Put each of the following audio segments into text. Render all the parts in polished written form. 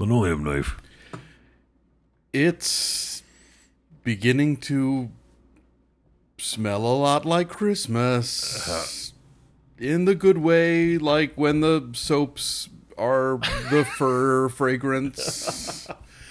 linoleum knife? It's beginning to smell a lot like Christmas. In the good way, like when the soaps are the fur fragrance.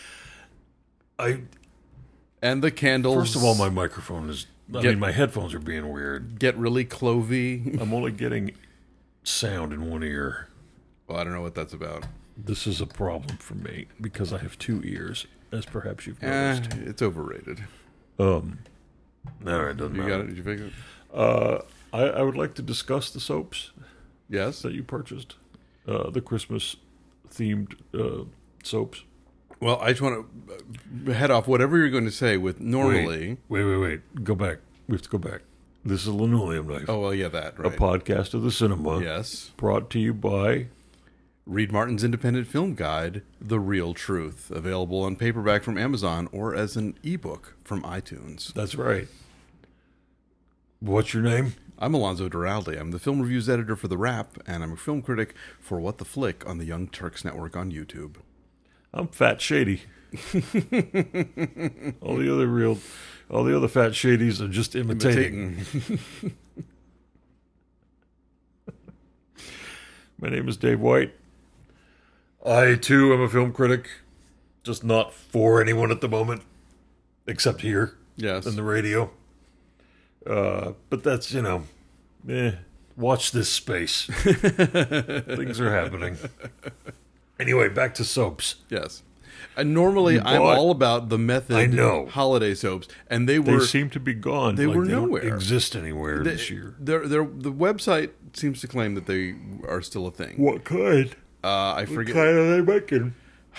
And the candles. First of all, my microphone is... my headphones are being weird. Get really clovey. I'm only getting sound in one ear. Well, I don't know what that's about. This is a problem for me because I have two ears, as perhaps you've noticed. It's overrated. All right, doesn't You matter. got it? Did you fix it? I would like to discuss the soaps Yes. that you purchased. The Christmas-themed soaps. Well, I just want to head off whatever you're going to say with normally. Wait. Go back. We have to go back. This is a linoleum knife. Oh, well, yeah, that, A right. podcast of the cinema. Yes. Brought to you by... Reed Martin's independent film guide, The Real Truth, available on paperback from Amazon or as an ebook from iTunes. That's right. What's your name? I'm Alonzo Duralde. I'm the film reviews editor for The Wrap, and I'm a film critic for What the Flick on the Young Turks Network on YouTube. I'm Fat Shady. all the other Fat Shadies are just imitating. My name is Dave White. I, too, am a film critic. Just not for anyone at the moment. Except here. Yes. In the radio. But that's, watch this space. Things are happening. Anyway, back to soaps. Yes. And normally, I'm all about the method holiday soaps, and they seem to be gone. They were nowhere. Don't exist anywhere this year. The website seems to claim that they are still a thing. What kind? I forget. What kind are they making?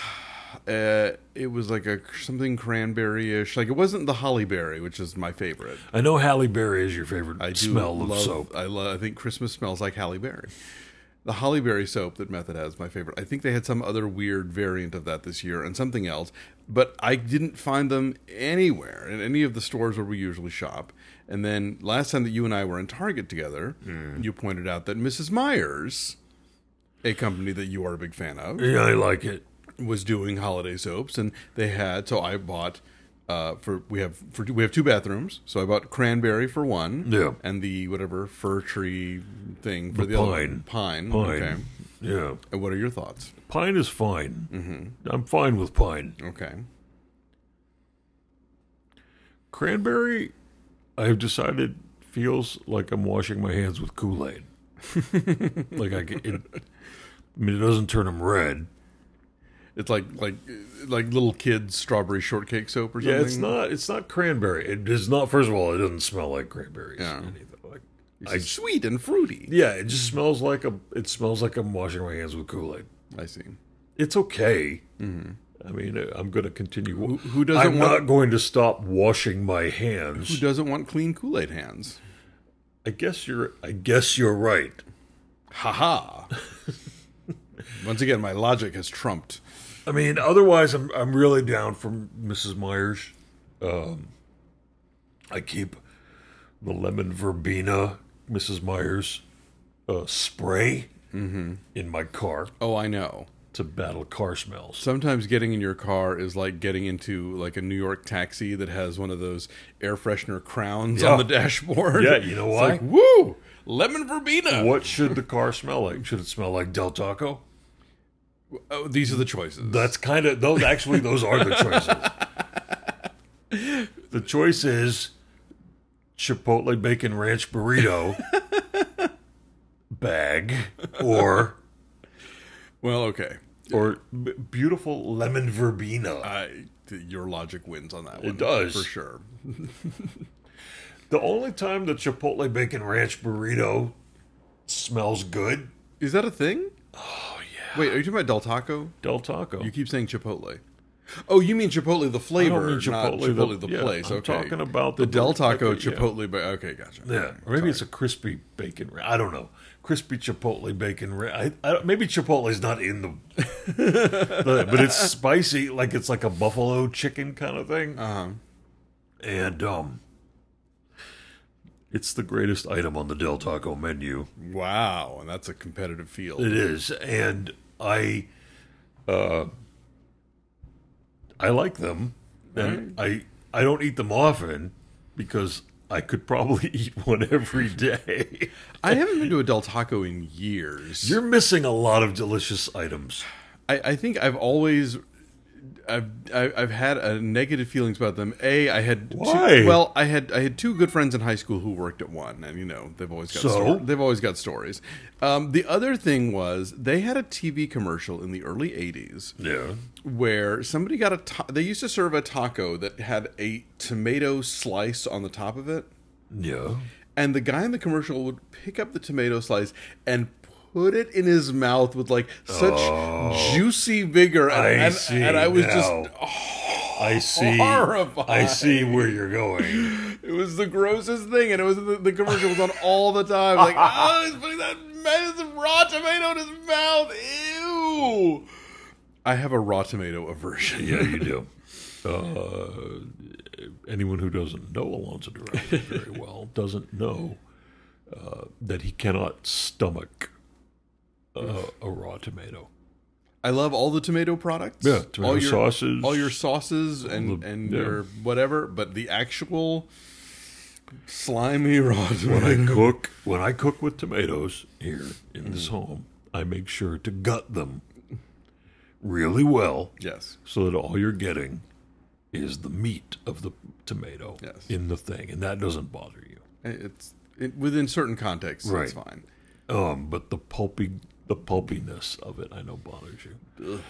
It was like something cranberry-ish. Like, it wasn't the Holly Berry, which is my favorite. I know Halle Berry is your favorite smell of soap. I think Christmas smells like Halle Berry. The Holly Berry soap that Method has is my favorite. I think they had some other weird variant of that this year and something else, but I didn't find them anywhere in any of the stores where we usually shop. And then last time that you and I were in Target together, you pointed out that Mrs. Myers, a company that you are a big fan of, yeah, I like it, was doing holiday soaps, and they had. So I bought. We have two bathrooms, so I bought cranberry for one, and the whatever fir tree thing for the other pine. Okay, yeah. And what are your thoughts? Pine is fine. Mm-hmm. I'm fine with pine. Okay. Cranberry, I've decided, feels like I'm washing my hands with Kool-Aid. It doesn't turn them red. It's like little kids' strawberry shortcake soap or something. Yeah, it's not cranberry. It is not. First of all, it doesn't smell like cranberries. Yeah. It's sweet and fruity. Yeah, it just smells like I'm washing my hands with Kool-Aid. I see. It's okay. Mm-hmm. I mean, I'm going to continue. Who doesn't? I'm not going to stop washing my hands. Who doesn't want clean Kool-Aid hands? I guess you're right. Ha ha. Once again, my logic has trumped. I mean, otherwise, I'm really down for Mrs. Myers. I keep the lemon verbena Mrs. Myers spray in my car. Oh, I know. To battle car smells. Sometimes getting in your car is like getting into like a New York taxi that has one of those air freshener crowns on the dashboard. Yeah, you know why? It's like, woo! Lemon verbena. What should the car smell like? Should it smell like Del Taco? Oh, these are the choices. That's kind of those. Actually, those are the choices. The choice is Chipotle bacon ranch burrito bag, or beautiful lemon verbena. Your logic wins on that one. It does for sure. The only time the Chipotle bacon ranch burrito smells good. Is that a thing? Oh, yeah. Wait, are you talking about Del Taco? Del Taco. You keep saying Chipotle. Oh, you mean Chipotle the flavor, I don't mean not Chipotle the place. I'm talking about the Del Taco Chipotle. Okay, gotcha. Yeah, or maybe it's a crispy bacon. I don't know. Crispy Chipotle bacon. Maybe Chipotle's not in the... but it's spicy, like it's like a buffalo chicken kind of thing. Uh-huh. And it's the greatest item on the Del Taco menu. Wow, and that's a competitive field. It is. And I like them, and I don't eat them often because I could probably eat one every day. I haven't been to a Del Taco in years. You're missing a lot of delicious items. I think I've had negative feelings about them. I had Why? I had two good friends in high school who worked at one, and they've always got they've always got stories. The other thing was they had a TV commercial in the early '80s, where somebody got they used to serve a taco that had a tomato slice on the top of it. Yeah. And the guy in the commercial would pick up the tomato slice and put it in his mouth with like such juicy vigor, and I was just I see horrified. I see where you're going. It was the grossest thing, and it was the commercial was on all the time. Like, he's putting that raw tomato in his mouth. Ew! I have a raw tomato aversion. Yeah, you do. Anyone who doesn't know Alonzo Durán very well doesn't know that he cannot stomach a raw tomato. I love all the tomato products. Yeah, tomato sauces. All your sauces and your whatever, but the actual slimy raw tomato. When I cook with tomatoes here in this home, I make sure to gut them really well. Yes. So that all you're getting is the meat of the tomato in the thing, and that doesn't bother you. Within certain contexts, right. It's fine. But the pulpiness of it, I know bothers you.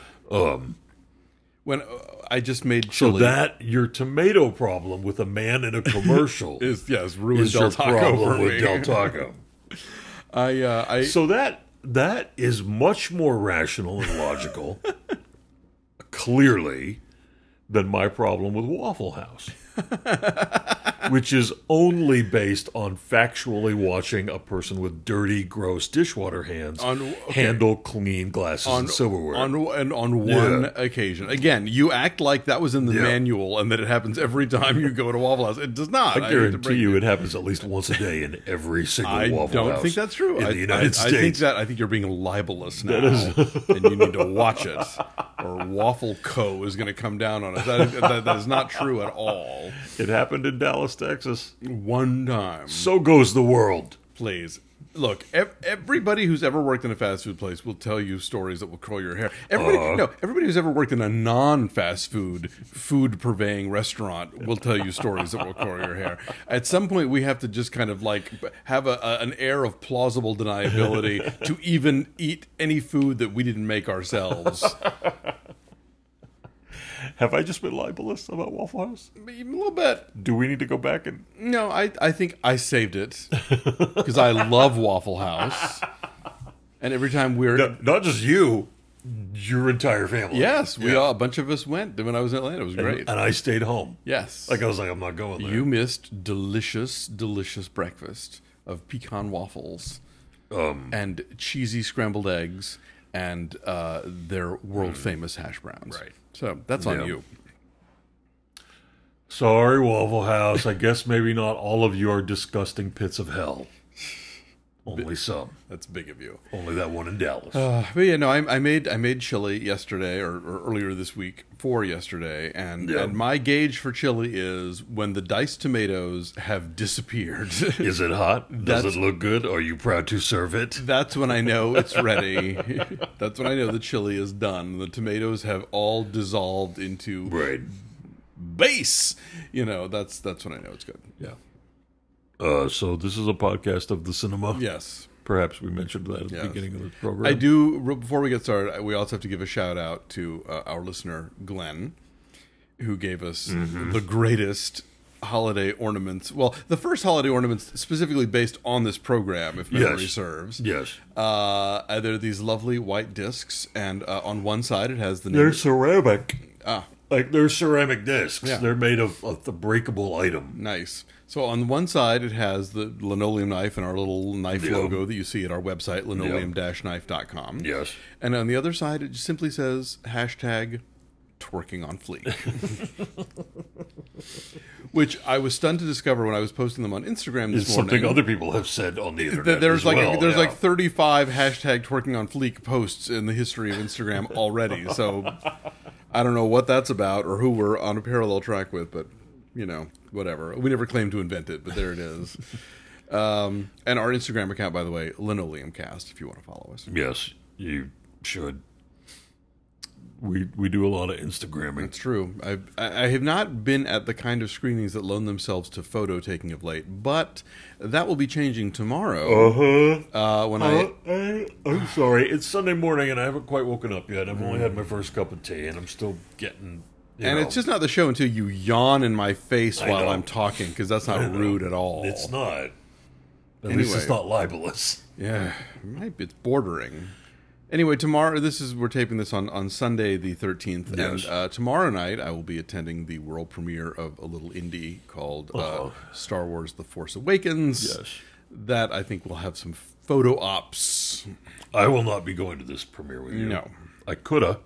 When I just made chili, so that your tomato problem with a man in a commercial is ruined Del Taco problem for with me. Del Taco. So that is much more rational and logical, clearly, than my problem with Waffle House, which is only based on factually watching a person with dirty, gross dishwater hands handle clean glasses and silverware. On one occasion. Again, you act like that was in the manual and that it happens every time you go to Waffle House. It does not. I guarantee you it happens at least once a day in every single Waffle House. I don't think that's true. In the United States. I think you're being libelous now, and you need to watch it, or Waffle Co. is going to come down on us. That is not true at all. It happened in Dallas, Texas. One time. So goes the world. Please. Look, everybody who's ever worked in a fast food place will tell you stories that will curl your hair. Everybody who's ever worked in a non-fast food purveying restaurant will tell you stories that will curl your hair. At some point, we have to just kind of like have an air of plausible deniability to even eat any food that we didn't make ourselves. Have I just been libelous about Waffle House? A little bit. Do we need to go back and... No, I think I saved it because I love Waffle House. And every time we're... Not just you, your entire family. Yes, a bunch of us went when I was in Atlanta. It was great. And I stayed home. Yes. I was like, I'm not going there. You missed delicious, delicious breakfast of pecan waffles and cheesy scrambled eggs and their world-famous hash browns. Right. So that's on you. Sorry, Waffle House. I guess maybe not all of you are disgusting pits of hell. Only some. That's big of you. Only that one in Dallas. But yeah, no, I made chili yesterday or earlier this week for yesterday, and my gauge for chili is when the diced tomatoes have disappeared. Is it hot? Does it look good? Are you proud to serve it? That's when I know it's ready. That's when I know the chili is done. The tomatoes have all dissolved into base. That's when I know it's good. Yeah. So this is a podcast of the cinema. Yes. Perhaps we mentioned that at the beginning of the program. I do. Before we get started, we also have to give a shout out to our listener, Glenn, who gave us the greatest holiday ornaments. Well, the first holiday ornaments specifically based on this program, if memory serves. Yes. They're these lovely white discs, and on one side it has the name. They're ceramic. Ah. Like, they're ceramic discs. Yeah. They're made of the breakable item. Nice. So on one side, it has the linoleum knife and our little knife logo that you see at our website, linoleum-knife.com. Yes. And on the other side, it just simply says #twerking on fleek. Which I was stunned to discover when I was posting them on Instagram this morning. Something other people have said on the internet. There's like 35 #twerking on fleek posts in the history of Instagram already. So I don't know what that's about or who we're on a parallel track with, but, whatever. We never claimed to invent it, but there it is. And our Instagram account, by the way, LinoleumCast, if you want to follow us. Yes, you should. We do a lot of Instagramming. It's true. I have not been at the kind of screenings that loan themselves to photo taking of late, but that will be changing tomorrow. I'm sorry. It's Sunday morning and I haven't quite woken up yet. I've only had my first cup of tea and I'm still getting... It's just not the show until you yawn in my face while I'm talking, because that's not rude at all. It's not. At least it's not libelous. Yeah, it's bordering. Anyway, tomorrow, we're taping this on Sunday the 13th, yes. And tomorrow night I will be attending the world premiere of a little indie called Star Wars The Force Awakens. Yes. That I think will have some photo ops. I will not be going to this premiere with you. No. I coulda.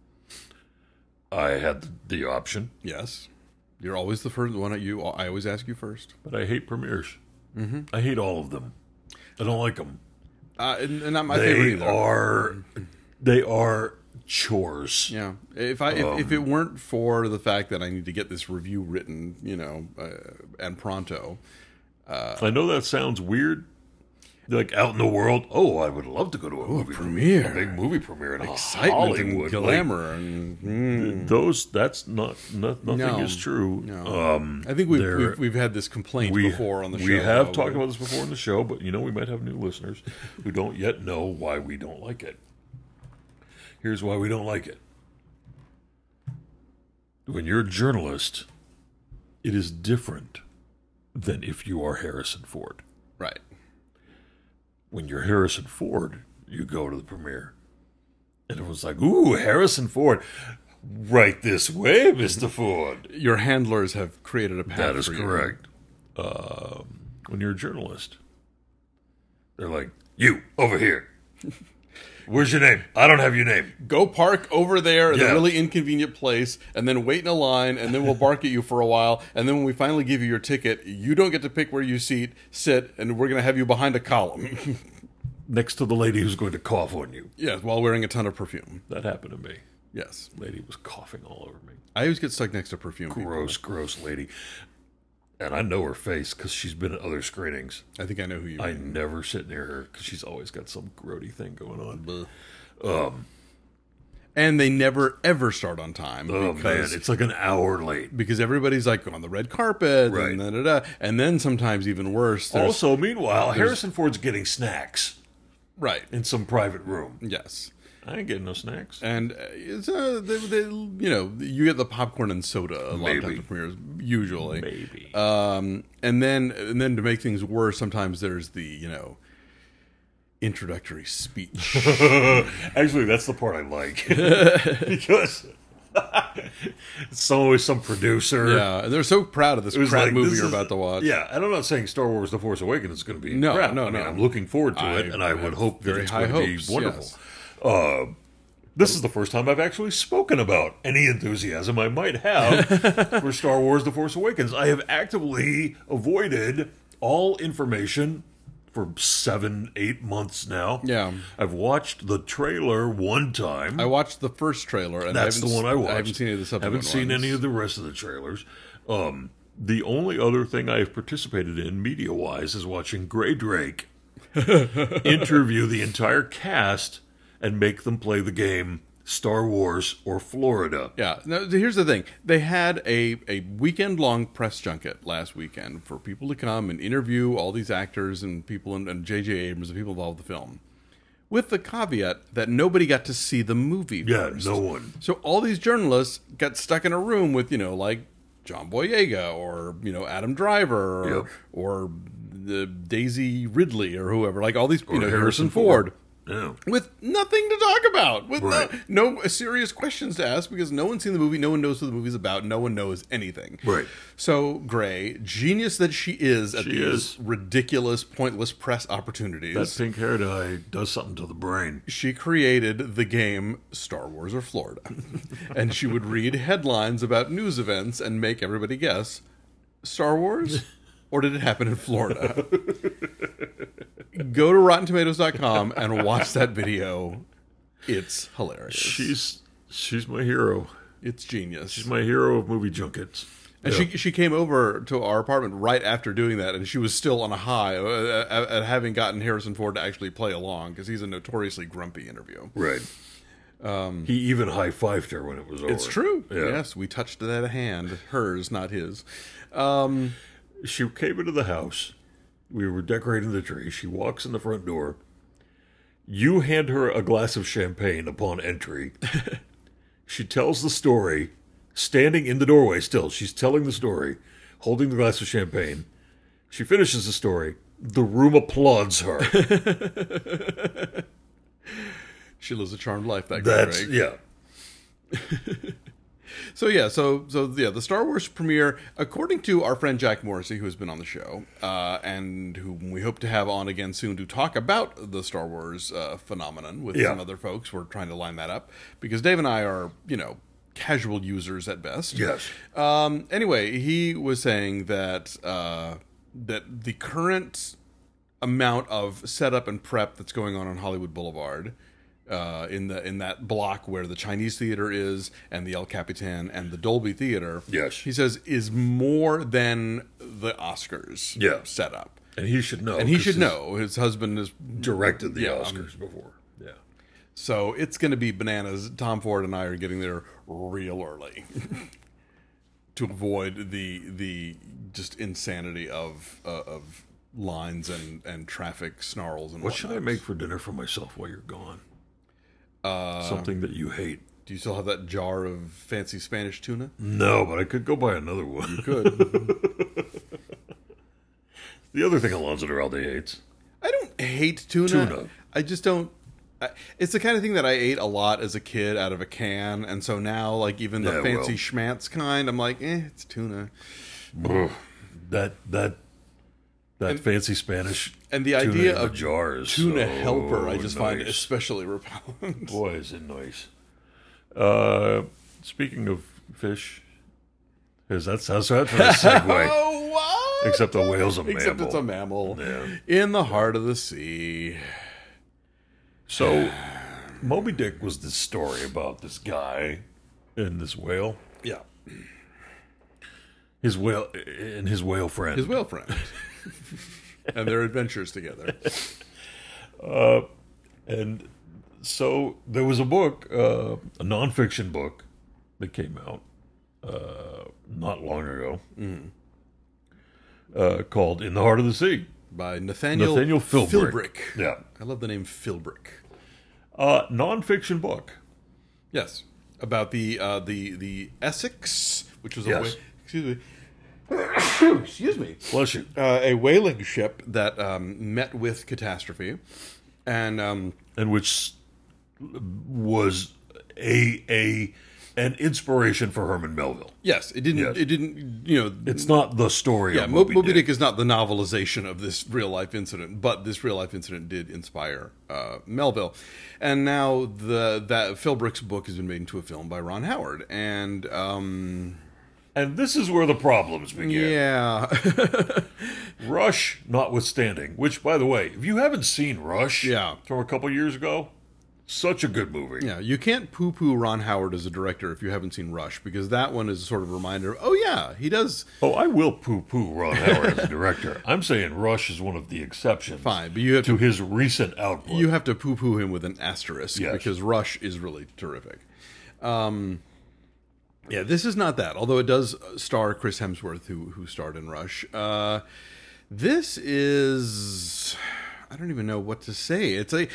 I had the option. Yes. You're always the first one. I always ask you first. But I hate premieres. Mm-hmm. I hate all of them. I don't like them. And not my favorite either. They are chores. Yeah. If it weren't for the fact that I need to get this review written, and pronto. I know that sounds weird. Like out in the world, I would love to go to a movie premiere, a big movie premiere, and excitement Hollywood, and glamour, and that's nothing is true. No. I think we've had this complaint before on the show. We have talked about this before on the show, but we might have new listeners who don't yet know why we don't like it. Here's why we don't like it. When you're a journalist, it is different than if you are Harrison Ford. Right. When you're Harrison Ford, you go to the premiere. And it was like, ooh, Harrison Ford. Right this way, Mr. Ford. Your handlers have created a path for you. That is correct. When you're a journalist, they're like, you, over here. Where's your name? I don't have your name. Go park over there in a really inconvenient place, and then wait in a line, and then we'll bark at you for a while, and then when we finally give you your ticket, you don't get to pick where you sit, and we're going to have you behind a column. Next to the lady who's going to cough on you. Yes, while wearing a ton of perfume. That happened to me. Yes. Lady was coughing all over me. I always get stuck next to perfume. Gross lady. And I know her face because she's been at other screenings. I think I know who you I mean. never sit near her because she's always got some grody thing going on. And they never, ever start on time. Oh, man, it's like an hour late. Because everybody's like on the red carpet. Right. And then sometimes even worse. Also, meanwhile, Harrison Ford's getting snacks. Right. In some private room. Yes. I ain't getting no snacks. And it's you get the popcorn and soda a lot of times at premieres, usually. Maybe. And then to make things worse, sometimes there's the introductory speech. Actually, that's the part I like because it's always some producer. Yeah, and they're so proud of this crap movie you're about to watch. Yeah, and I'm not saying Star Wars: The Force Awakens is going to be no. I'm looking forward to it, and I would hope that it's going to be wonderful. Yes. This is the first time I've actually spoken about any enthusiasm I might have for Star Wars: The Force Awakens. I have actively avoided all information for 7-8 months now. Yeah. I've watched the trailer one time. I watched the first trailer, and that's the one I watched. I haven't seen any of the subsequent ones. Haven't seen any of the rest of the trailers. The only other thing I have participated in, media-wise, is watching Gray Drake interview the entire cast and make them play the game Star Wars or Florida. Yeah. Now, here's the thing. They had a weekend-long press junket last weekend for people to come and interview all these actors and people and J.J. Abrams, the people involved with the film, with the caveat that nobody got to see the movie first. No one. So all these journalists got stuck in a room with, like John Boyega or, Adam Driver or the Daisy Ridley or whoever, like all these, Harrison Ford. Yeah. With nothing to talk about, with right. no serious questions to ask, because no one's seen the movie, no one knows what the movie's about, no one knows anything. Right. So Gray, genius that she is at these ridiculous, pointless press opportunities. That pink hair dye does something to the brain. She created the game Star Wars or Florida. And she would read headlines about news events and make everybody guess, Star Wars? Or did it happen in Florida? Go to RottenTomatoes.com and watch that video. It's hilarious. She's my hero. It's genius. She's my hero of movie junkets. And Yeah. she came over to our apartment right after doing that, and she was still on a high at having gotten Harrison Ford to actually play along, because he's a notoriously grumpy interview. Right. He even high-fived her when it was over. It's true. Yeah. Yes, we touched that hand. Hers, not his. She came into the house. We were decorating the tree. She walks in the front door. You hand her a glass of champagne upon entry. She tells the story, standing in the doorway still. She's telling the story, holding the glass of champagne. She finishes the story. The room applauds her. She lives a charmed life, that girl, Greg. Yeah. So the Star Wars premiere, according to our friend Jack Morrissey, who has been on the show, and whom we hope to have on again soon to talk about the Star Wars phenomenon with some other folks. We're trying to line that up because Dave and I are, casual users at best. Yes. Anyway, he was saying that that the current amount of setup and prep that's going on Hollywood Boulevard, in that block where the Chinese theater is and the El Capitan and the Dolby Theater, Yes. he says is more than the Oscars setup. And he should know. And he should know. His husband has directed the Oscars before. Yeah. So it's going to be bananas. Tom Ford and I are getting there real early to avoid the just insanity of lines and traffic snarls and What should I make for dinner for myself while you're gone? Something that you hate. Do you still have that jar of fancy Spanish tuna? No, but I could go buy another one. You could. The other thing Alonzo Duralde hates. I don't hate tuna. I just don't. It's the kind of thing that I ate a lot as a kid out of a can, and so now, like, even the fancy schmantz kind, I'm like, it's tuna. That fancy Spanish and the idea of jar is tuna so helper, I just find it nice. especially repellent. Boy, is it nice. Speaking of fish, how's that for a segue? Oh, what? Except a whale's a mammal. Except it's a mammal. Yeah. In the heart of the sea. So, Moby Dick was this story about this guy and this whale. Yeah. His whale and his whale friend. His whale friend. And their adventures together. And so there was a book, a nonfiction book that came out not long ago called In the Heart of the Sea. By Nathaniel Philbrick. Yeah. I love the name Philbrick. Nonfiction book. Yes. About the Essex, which was Yes. excuse me. Bless you. A whaling ship that met with catastrophe, and which was an inspiration for Herman Melville. yes, it didn't. Yes. It didn't. It's not the story. Yeah, of Moby Dick is not the novelization of this real life incident, but this real life incident did inspire Melville, and now that Philbrick's book has been made into a film by Ron Howard, and this is where the problems begin. yeah, Rush, notwithstanding. Which, by the way, if you haven't seen Rush, Yeah. from a couple years ago, such a good movie. yeah, you can't poo-poo Ron Howard as a director if you haven't seen Rush, because that one is a sort of reminder. Oh yeah, he does Oh, I will poo-poo Ron Howard as a director. I'm saying Rush is one of the exceptions. fine, but you have to his recent output. you have to poo-poo him with an asterisk Yes. because Rush is really terrific. Yeah, this is not that, although it does star Chris Hemsworth, who starred in Rush. This is, I don't even know what to say. It's I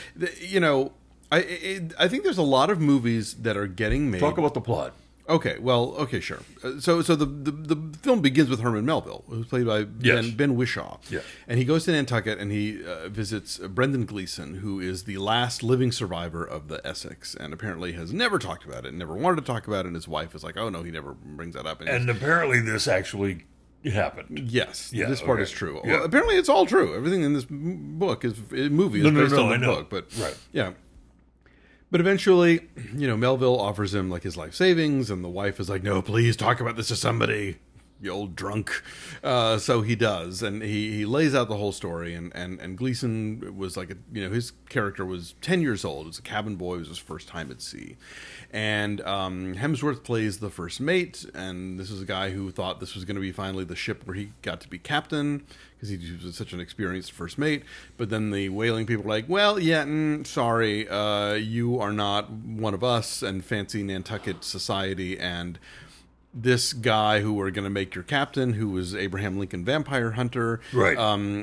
think there's a lot of movies that are getting made. Talk about the plot. Okay, sure. So the film begins with Herman Melville, who's played by Yes. Ben Whishaw. Yeah. And he goes to Nantucket and he visits Brendan Gleeson, who is the last living survivor of the Essex, and apparently has never talked about it, never wanted to talk about it, and his wife is like, oh no, he never brings that up. And apparently this actually happened. yes, Yeah, this part okay. is true. Yeah. Well, apparently it's all true. Everything in this movie is No, based on I the know. book. But Right. yeah. But eventually, Melville offers him like his life savings, and the wife is like, "No, please talk about this to somebody." you old drunk. So he does, and he lays out the whole story. And Gleason was like, his character was 10 years old. It was a cabin boy. It was his first time at sea. And Hemsworth plays the first mate, and this is a guy who thought this was going to be finally the ship where he got to be captain, because he was such an experienced first mate. But then the whaling people were like, well, yeah, sorry, you are not one of us, and fancy Nantucket society, and this guy who we're going to make your captain, who was Abraham Lincoln Vampire Hunter, Right.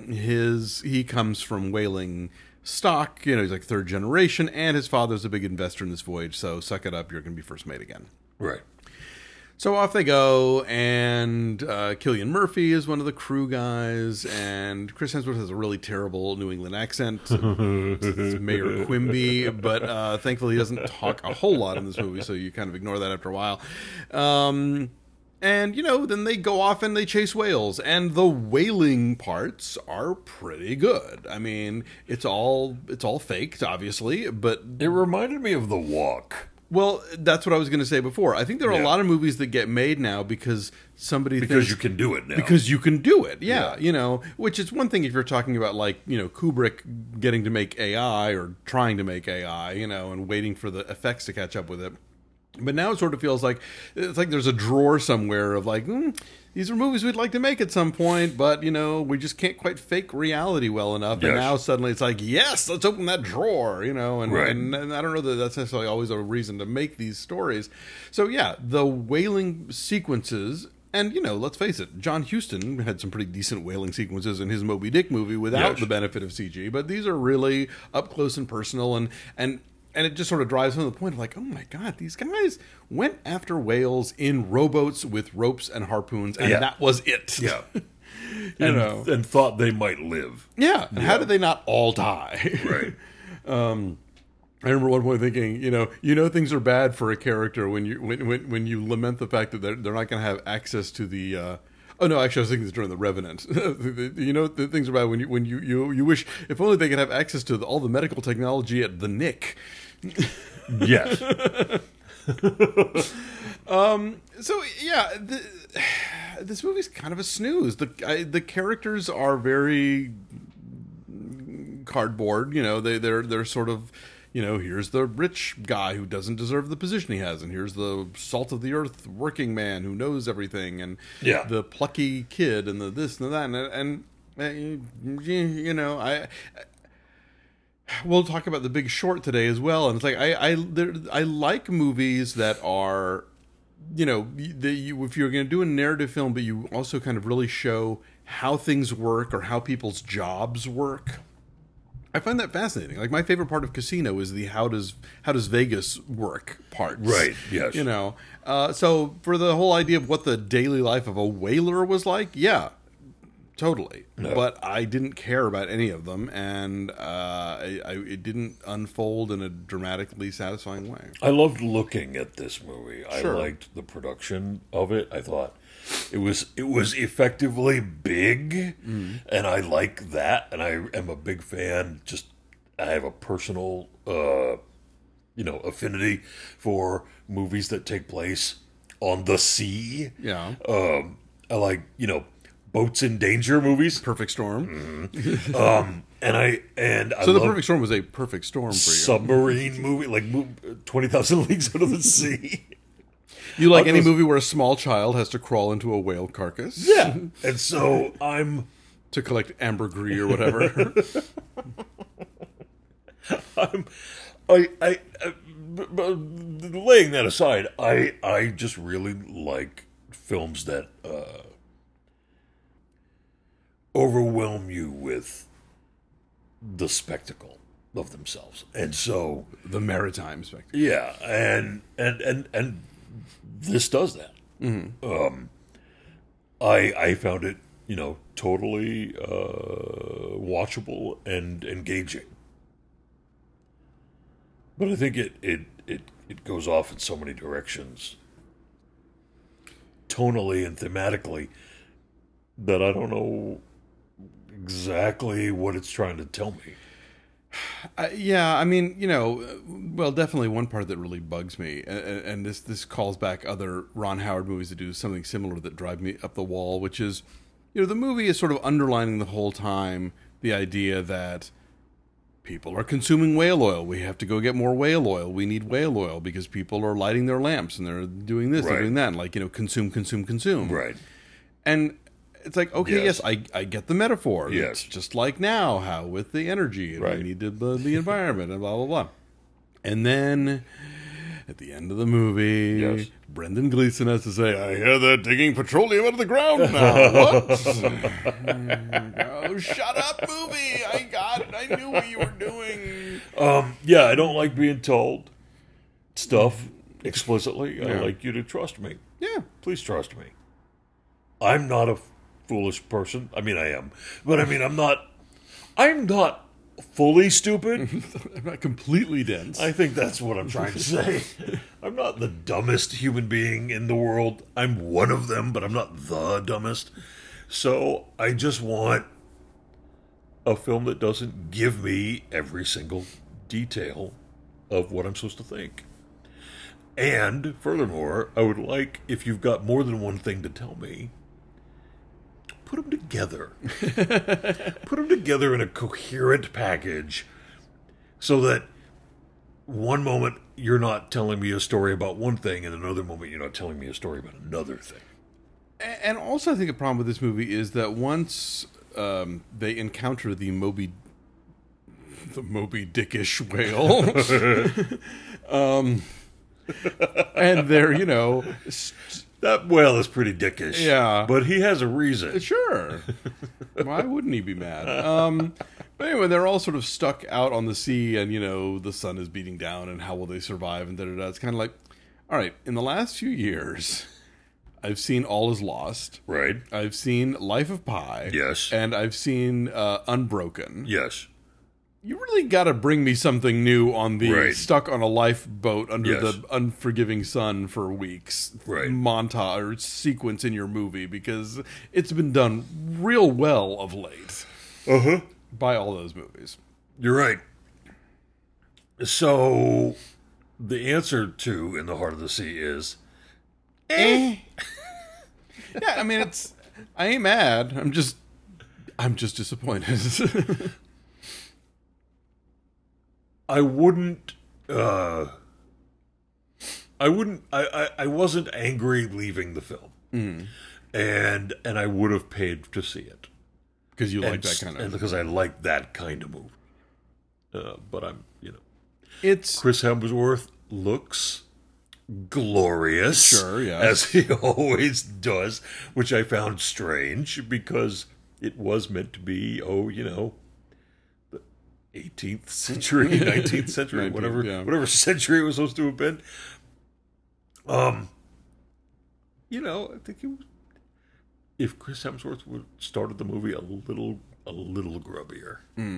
He comes from whaling stock, he's like third generation, and his father's a big investor in this voyage, so suck it up, you're going to be first mate again. Right. So off they go, and Cillian Murphy is one of the crew guys, and Chris Hemsworth has a really terrible New England accent. It's Mayor Quimby, but thankfully he doesn't talk a whole lot in this movie, so you kind of ignore that after a while. And, then they go off and they chase whales, and the whaling parts are pretty good. I mean, it's all faked, obviously, but... It reminded me of The Walk. Well, that's what I was going to say before. I think there are a lot of movies that get made now because thinks, you can do it now. Because you can do it, yeah. Which is one thing if you're talking about, like, Kubrick getting to make AI or trying to make AI, and waiting for the effects to catch up with it. But now it sort of feels like it's like there's a drawer somewhere of like, these are movies we'd like to make at some point, but we just can't quite fake reality well enough. Yes. And now suddenly it's like, yes, let's open that drawer, and, right. and I don't know that that's necessarily always a reason to make these stories. So yeah, the whaling sequences. And, let's face it, John Huston had some pretty decent whaling sequences in his Moby Dick movie without the benefit of CG, but these are really up close and personal, and it just sort of drives home to the point of like, oh my God, these guys went after whales in rowboats with ropes and harpoons, and that was it. Yeah. And thought they might live. Yeah. How did they not all die? Right. I remember one point thinking, things are bad for a character when you lament the fact that they're not going to have access to the. Oh no! Actually, I was thinking this during The Revenant. The things are bad when you wish if only they could have access to all the medical technology at the Nick. Yes. So yeah, this movie's kind of a snooze. The characters are very cardboard. They're sort of. Here's the rich guy who doesn't deserve the position he has, and here's the salt of the earth working man who knows everything, and the plucky kid, and the this and that, and we'll talk about The Big Short today as well, and it's like I like movies that are, if you're going to do a narrative film, but you also kind of really show how things work or how people's jobs work. I find that fascinating. Like, my favorite part of Casino is the how does Vegas work parts. Right, yes. So for the whole idea of what the daily life of a whaler was like, yeah, totally. No. But I didn't care about any of them, and it didn't unfold in a dramatically satisfying way. I loved looking at this movie. Sure. I liked the production of it. I thought it was effectively big, and I like that. And I am a big fan. I have a personal, affinity for movies that take place on the sea. Yeah. I like boats in danger movies. Perfect Storm. Mm-hmm. The Perfect Storm was a perfect storm for you. Submarine movie, like 20,000 Leagues Under the Sea. You like any movie where a small child has to crawl into a whale carcass? Yeah. And so I'm... to collect ambergris or whatever. Laying that aside, I just really like films that overwhelm you with the spectacle of themselves. And so... the maritime spectacle. Yeah. And this does that. Mm-hmm. I found it, totally watchable and engaging. But I think it goes off in so many directions, tonally and thematically, that I don't know exactly what it's trying to tell me. Yeah, I mean, well, definitely one part that really bugs me, and this calls back other Ron Howard movies that do something similar that drive me up the wall, which is, the movie is sort of underlining the whole time the idea that people are consuming whale oil. We have to go get more whale oil. We need whale oil because people are lighting their lamps and they're doing this, they're doing that, and like, consume, consume, consume. Right. And it's like, okay, yes, I get the metaphor. Yes. It's just like now, how with the energy, and we need the environment, and blah, blah, blah. And then, at the end of the movie, Brendan Gleeson has to say, I hear they're digging petroleum out of the ground now. What? Oh, shut up, movie. I knew what you were doing. Yeah, I don't like being told stuff explicitly. I like you to trust me. Yeah. Please trust me. I'm not a foolish person. I mean, I am. But I mean, I'm not fully stupid. I'm not completely dense. I think that's what I'm trying to say. I'm not the dumbest human being in the world. I'm one of them, but I'm not the dumbest. So I just want a film that doesn't give me every single detail of what I'm supposed to think. And furthermore, I would like, if you've got more than one thing to tell me, put them together. Put them together in a coherent package so that one moment you're not telling me a story about one thing and another moment you're not telling me a story about another thing. And also I think a problem with this movie is that once they encounter the Moby Dickish whale, and they're, that whale is pretty dickish. Yeah. But he has a reason. Sure. Why wouldn't he be mad? But anyway, they're all sort of stuck out on the sea, and, the sun is beating down, and how will they survive, and da-da-da. It's kind of like, all right, in the last few years, I've seen All Is Lost. Right. I've seen Life of Pi. Yes. And I've seen Unbroken. Yes. You really got to bring me something new on the stuck on a lifeboat under the unforgiving sun for weeks montage or sequence in your movie, because it's been done real well of late by all those movies. You're right. So the answer to In the Heart of the Sea is Yeah, I mean, I ain't mad. I'm just disappointed. I wasn't angry leaving the film. And I would have paid to see it. Because you like that kind of... And because I like that kind of movie. But I'm, It's... Chris Hemsworth looks glorious. Sure, yeah. As he always does, which I found strange because it was meant to be, the 18th century, 19th century, whatever century it was supposed to have been. I think if Chris Hemsworth would started the movie a little grubbier.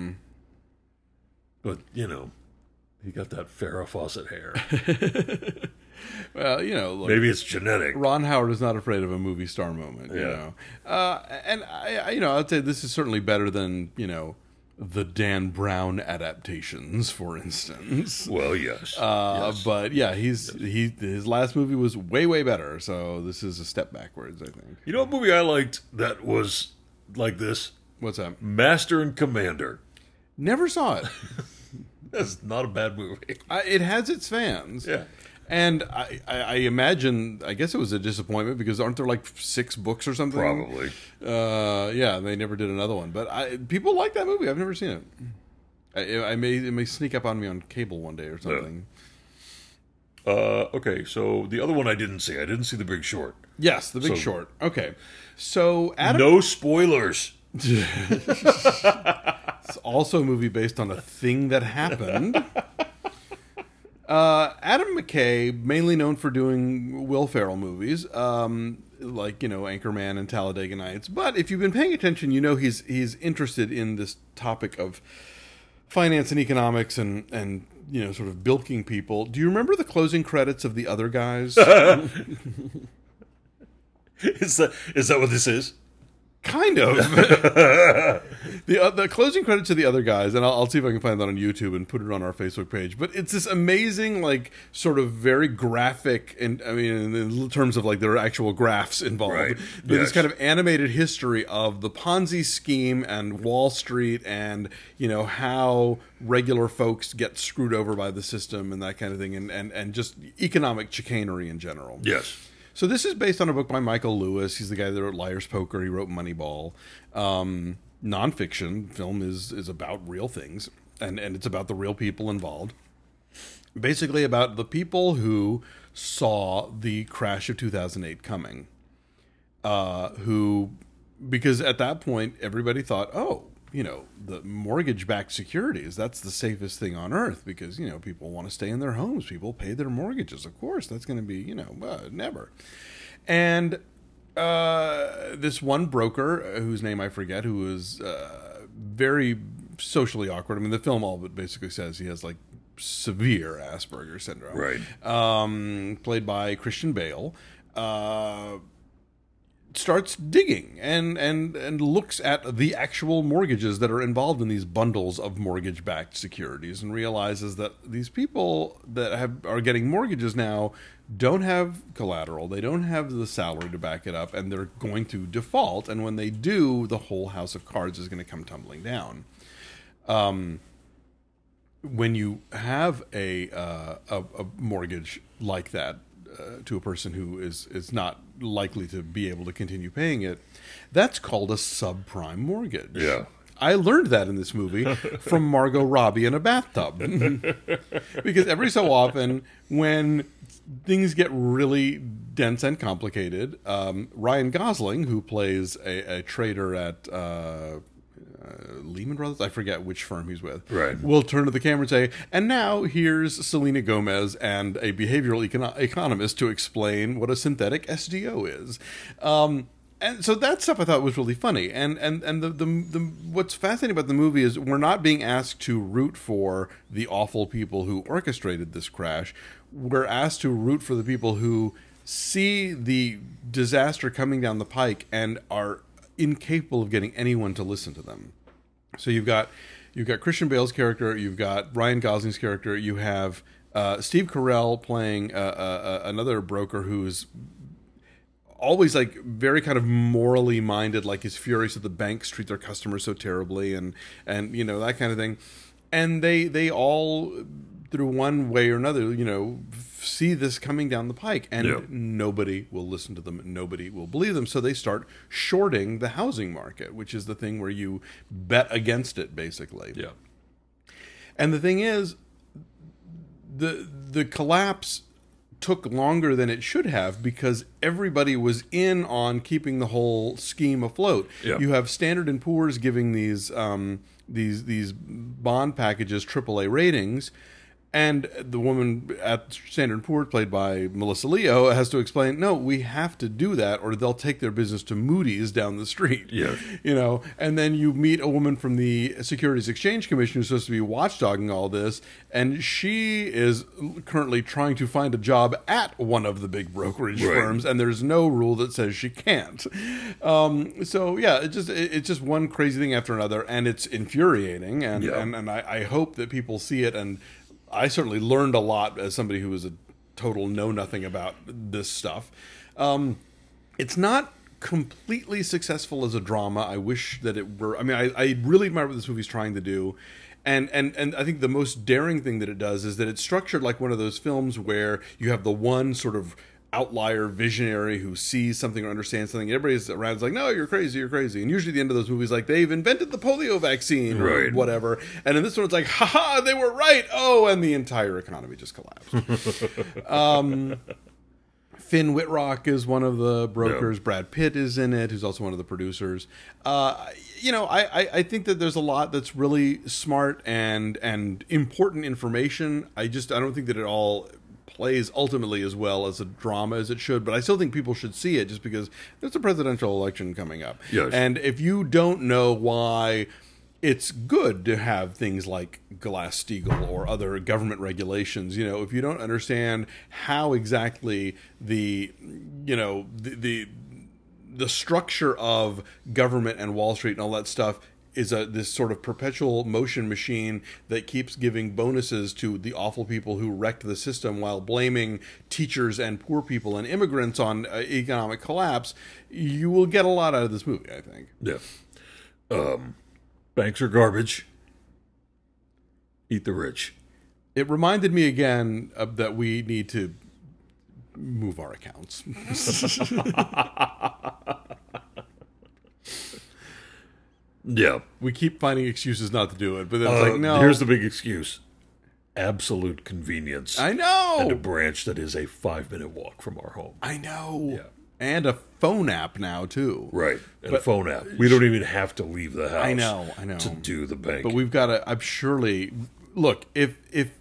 But, he got that Farrah Fawcett hair. Well, look, maybe it's genetic. Ron Howard is not afraid of a movie star moment, and I'd say this is certainly better than, the Dan Brown adaptations, for instance. Well, yes. But yeah, his last movie was way better, so this is a step backwards, I think. You know what movie I liked that was like this? What's that? Master and Commander. Never saw it. That's not a bad movie. It has its fans. Yeah. And I imagine, I guess it was a disappointment because aren't there like 6 books or something? Probably. Yeah, they never did another one. But people like that movie. I've never seen it. It may sneak up on me on cable one day or something. Okay, so the other one I didn't see. I didn't see The Big Short. Yes, The Big Short. Okay. So Adam... No spoilers. It's also a movie based on a thing that happened. Adam McKay, mainly known for doing Will Ferrell movies, like, Anchorman and Talladega Nights. But if you've been paying attention, he's interested in this topic of finance and economics and sort of bilking people. Do you remember the closing credits of The Other Guys? Is that what this is? Kind of. The closing credit to the other guys, and I'll see if I can find that on YouTube and put it on our Facebook page. But it's this amazing, like, sort of very graphic, and I mean, in terms of like there are actual graphs involved. Right. But Yes. this kind of animated history of the Ponzi scheme and Wall Street, and how regular folks get screwed over by the system and that kind of thing, and just economic chicanery in general. Yes. So this is based on a book by Michael Lewis. He's the guy that wrote Liar's Poker. He wrote Moneyball. Nonfiction. Film is about real things, and it's about the real people involved. Basically about the people who saw the crash of 2008 coming. Because at that point, everybody thought, the mortgage-backed securities, that's the safest thing on earth because, people want to stay in their homes. People pay their mortgages. Of course, that's going to be, never. And this one broker, whose name I forget, who was very socially awkward. I mean, the film all but basically says he has, like, severe Asperger's syndrome. Right. Played by Christian Bale. Starts digging and looks at the actual mortgages that are involved in these bundles of mortgage-backed securities and realizes that these people that are getting mortgages now don't have collateral, they don't have the salary to back it up, and they're going to default, and when they do, the whole house of cards is going to come tumbling down. When you have a mortgage like that, to a person who is not likely to be able to continue paying it, that's called a subprime mortgage. Yeah. I learned that in this movie from Margot Robbie in a bathtub. Because every so often, when things get really dense and complicated, Ryan Gosling, who plays a trader at Lehman Brothers, I forget which firm he's with, Right. will turn to the camera and say, and now here's Selena Gomez and a behavioral economist to explain what a synthetic SDO is. And so that stuff I thought was really funny. And the what's fascinating about the movie is we're not being asked to root for the awful people who orchestrated this crash. We're asked to root for the people who see the disaster coming down the pike and are incapable of getting anyone to listen to them. So you've got Christian Bale's character, you've got Ryan Gosling's character, you have Steve Carell playing another broker who's always like very kind of morally minded, like he's furious that the banks treat their customers so terribly, and that kind of thing. And they all, through one way or another, see this coming down the pike, and nobody will listen to them, nobody will believe them, so they start shorting the housing market, which is the thing where you bet against it, basically. Yeah. And the thing is, the collapse took longer than it should have because everybody was in on keeping the whole scheme afloat. Yeah. You have Standard & Poor's giving these bond packages AAA ratings, and the woman at Standard & Poor's, played by Melissa Leo, has to explain, no, we have to do that or they'll take their business to Moody's down the street. Yeah. And then you meet a woman from the Securities Exchange Commission who's supposed to be watchdogging all this, and she is currently trying to find a job at one of the big brokerage firms, and there's no rule that says she can't. So yeah, it's just one crazy thing after another, and it's infuriating, and I hope that people see it. And I certainly learned a lot as somebody who was a total know-nothing about this stuff. It's not completely successful as a drama. I wish that it were. I mean, I really admire what this movie's trying to do. And I think the most daring thing that it does is that it's structured like one of those films where you have the one sort of outlier visionary who sees something or understands something. Everybody's around is like, no, you're crazy, you're crazy. And usually the end of those movies, like, they've invented the polio vaccine or whatever. And in this one, it's like, haha, they were right. Oh, and the entire economy just collapsed. Finn Wittrock is one of the brokers. Brad Pitt is in it, who's also one of the producers. I think that there's a lot that's really smart and important information. I don't think that it all plays ultimately as well as a drama as it should, but I still think people should see it just because there's a presidential election coming up. Yes. And if you don't know why it's good to have things like Glass-Steagall or other government regulations, if you don't understand how exactly the the structure of government and Wall Street and all that stuff is this sort of perpetual motion machine that keeps giving bonuses to the awful people who wrecked the system while blaming teachers and poor people and immigrants on economic collapse, you will get a lot out of this movie, I think. Yeah. Banks are garbage. Eat the rich. It reminded me again that we need to move our accounts. Yeah. We keep finding excuses not to do it, but then it's like, no. Here's the big excuse. Absolute convenience. I know. And a branch that is a 5-minute walk from our home. I know. Yeah. And a phone app now, too. Right. And a phone app. We don't even have to leave the house. I know. To do the bank. But we've got to, I'm surely, look, if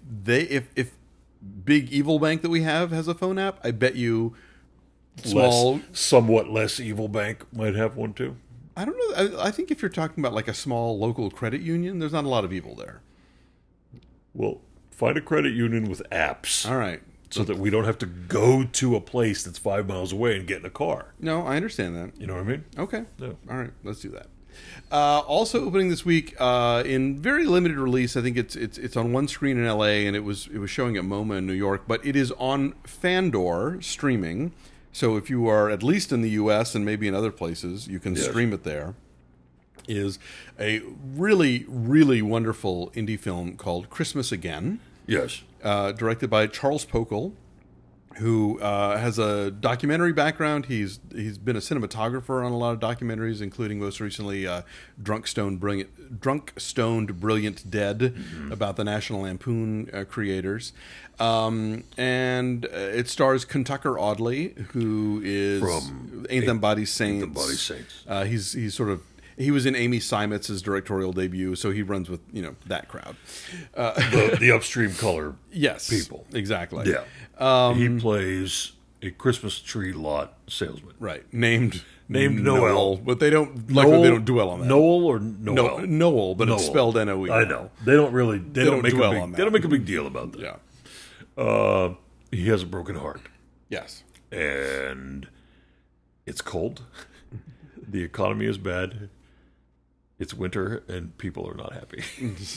big evil bank that we have has a phone app, I bet you somewhat less evil bank might have one too. I don't know. I think if you're talking about like a small local credit union, there's not a lot of evil there. Well, find a credit union with apps. All right. So that we don't have to go to a place that's 5 miles away and get in a car. No, I understand that. You know what I mean? Okay. Yeah. All right. Let's do that. Also opening this week in very limited release. I think it's on one screen in LA, and it was showing at MoMA in New York, but it is on Fandor streaming. So if you are at least in the U.S. and maybe in other places, you can stream it there. Is a really, really wonderful indie film called Christmas Again. Yes. Directed by Charles Pokel, who has a documentary background. He's been a cinematographer on a lot of documentaries, including most recently Drunk Stoned Brilliant Dead, about the National Lampoon creators. And it stars Kentucker Audley, who is from Ain't Them Bodies Saints. Ain't Them Bodies Saints. He's sort of. He was in Amy Seimetz's directorial debut, so he runs with that crowd. The Upstream Color people. Exactly. Yeah. He plays a Christmas tree lot salesman. Right. Named Noel. But they don't they don't dwell on that. Noel or Noel? Noel, but Noel. It's spelled N-O-E. I know. They don't really they don't make dwell a big, on that. They don't make a big deal about that. Yeah. He has a broken heart. Yes. And it's cold. The economy is bad. It's winter, and people are not happy.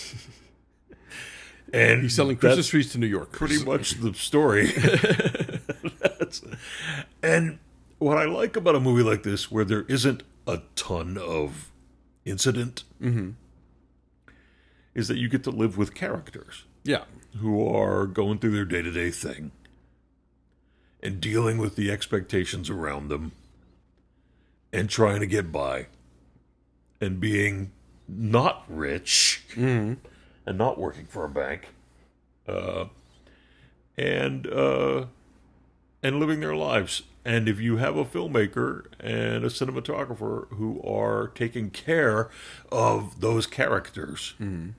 And he's selling Christmas trees to New York. Pretty much the story. And what I like about a movie like this, where there isn't a ton of incident, is that you get to live with characters. Yeah. Who are going through their day-to-day thing and dealing with the expectations around them and trying to get by. And being not rich and not working for a bank, and living their lives. And if you have a filmmaker and a cinematographer who are taking care of those characters, then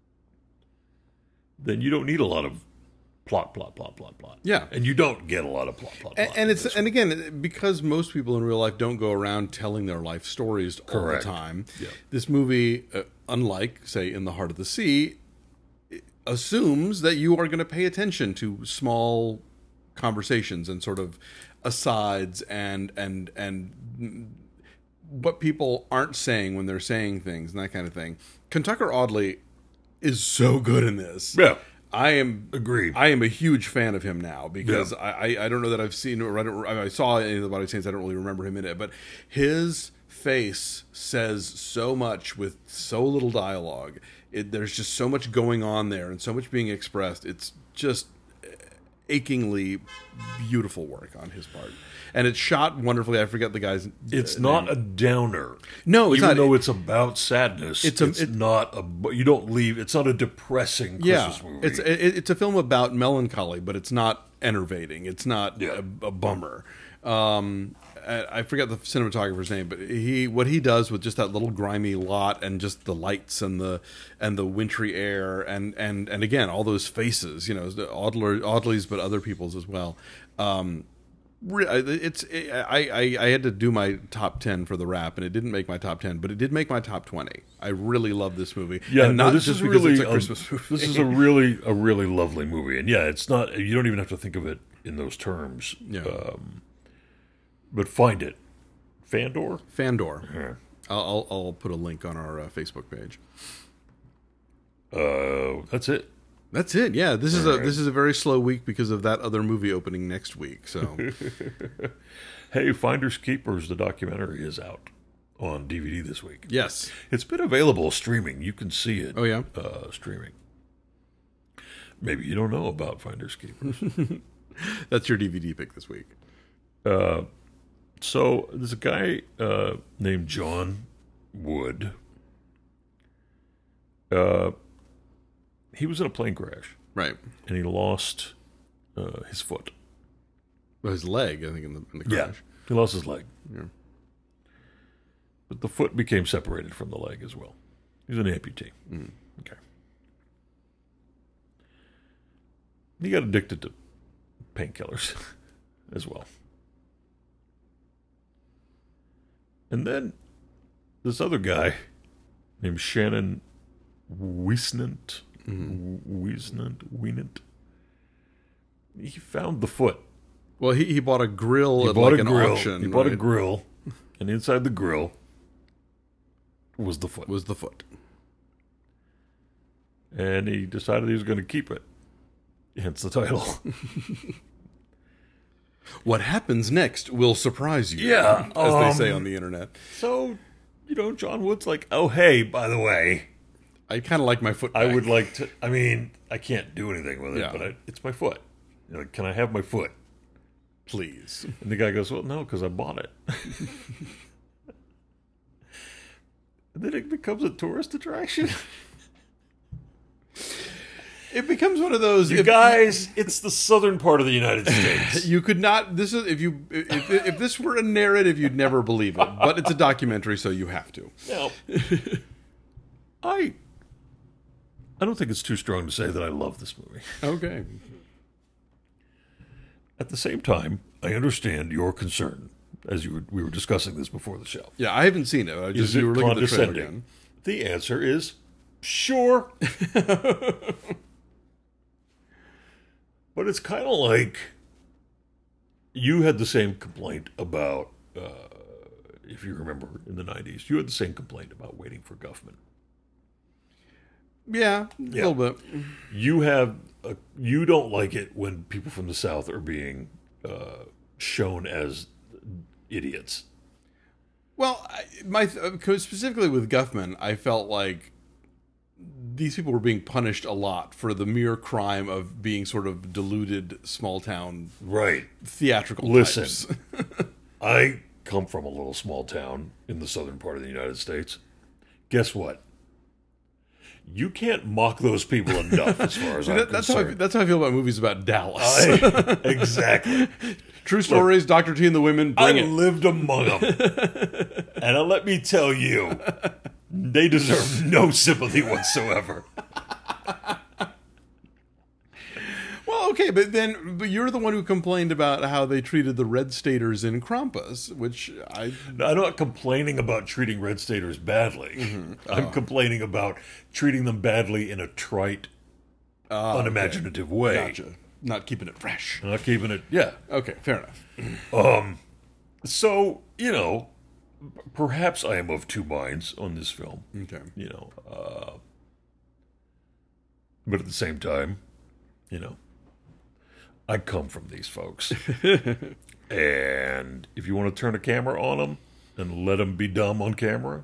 you don't need a lot of plot. Yeah. And you don't get a lot of plot. And again, because most people in real life don't go around telling their life stories all the time, this movie, unlike, say, In the Heart of the Sea, assumes that you are going to pay attention to small conversations and sort of asides and what people aren't saying when they're saying things and that kind of thing. Kentucker Audley is so good in this. Yeah. I am a huge fan of him now because I don't know that I've seen or I saw any of the Body Saints. I don't really remember him in it, but his face says so much with so little dialogue. There's just so much going on there and so much being expressed. It's just achingly beautiful work on his part. And it's shot wonderfully. I forget the guy's It's name. not a downer. No, it's Even not. though it's about sadness, it's not a... You don't leave... It's not a depressing Christmas movie. It's a film about melancholy, but it's not enervating. It's not a bummer. I forget the cinematographer's name, but what he does with just that little grimy lot and just the lights and the wintry air and again all those faces, Audley's but other people's as well. I had to do my top 10 for the wrap, and it didn't make my top 10, but it did make my top 20. I really love this movie. Yeah, and not this just is because really it's a Christmas movie. This is a really lovely movie, and it's not. You don't even have to think of it in those terms. Yeah. But find it Fandor? Fandor. Yeah. I'll put a link on our Facebook page. That's it. That's it. Yeah, this is All right. this is a very slow week because of that other movie opening next week. So Hey, Finders Keepers, the documentary is out on DVD this week. yes. It's been available streaming. You can see it. Oh yeah. Streaming. Maybe you don't know about Finders Keepers. That's your DVD pick this week. So there's a guy named John Wood. He was in a plane crash, Right. and he lost his foot. Well, his leg, I think, in the crash. He lost his leg. Yeah. But the foot became separated from the leg as well. He's an amputee. Okay. He got addicted to painkillers as well. And then this other guy named Shannon Wiesnant, Wiesnant, he found the foot. Well, he bought a grill He at bought like a an grill. auction. He bought a right? grill, and inside the grill was the foot. Was the foot. And he decided he was going to keep it. Hence the title. What happens next will surprise you. Yeah, as they say on the internet. So, John Wood's like, oh, hey, by the way, I kind of like my foot. I back. would like to. I mean, I can't do anything with it, Yeah. but it's my foot. Like, can I have my foot? please. And the guy goes, well, no, because I bought it. And then it becomes a tourist attraction. It becomes one of those. You guys, it's the southern part of the United States. You could not. This is if this were a narrative, you'd never believe it. But it's a documentary, so you have to. Now, I don't think it's too strong to say that I love this movie. Okay. At the same time, I understand your concern, as we were discussing this before the show. Yeah, I haven't seen it. I just Is it you were looking at the trailer condescending? again. The answer is sure. But it's kind of like you had the same complaint about, if you remember in the 90s, you had the same complaint about Waiting for Guffman. Yeah, a little bit. You don't like it when people from the South are being shown as idiots. Well, specifically with Guffman, I felt like these people were being punished a lot for the mere crime of being sort of deluded small town Right. theatrical Listen. types. I come from a little small town in the southern part of the United States. Guess what? You can't mock those people enough as far as I'm that's how concerned. I feel about movies about Dallas. Exactly. True stories, Dr. T and the Women, bring I it. lived among them. And let me tell you, they deserve no sympathy whatsoever. Well, okay, but you're the one who complained about how they treated the Red Staters in Krampus, which I'm not complaining about treating Red Staters badly. Mm-hmm. I'm complaining about treating them badly in a trite, unimaginative way. Gotcha. Not keeping it fresh. Not keeping it, yeah. Okay, fair enough. So, perhaps I am of two minds on this film. Okay. But at the same time, I come from these folks. And if you want to turn a camera on them and let them be dumb on camera,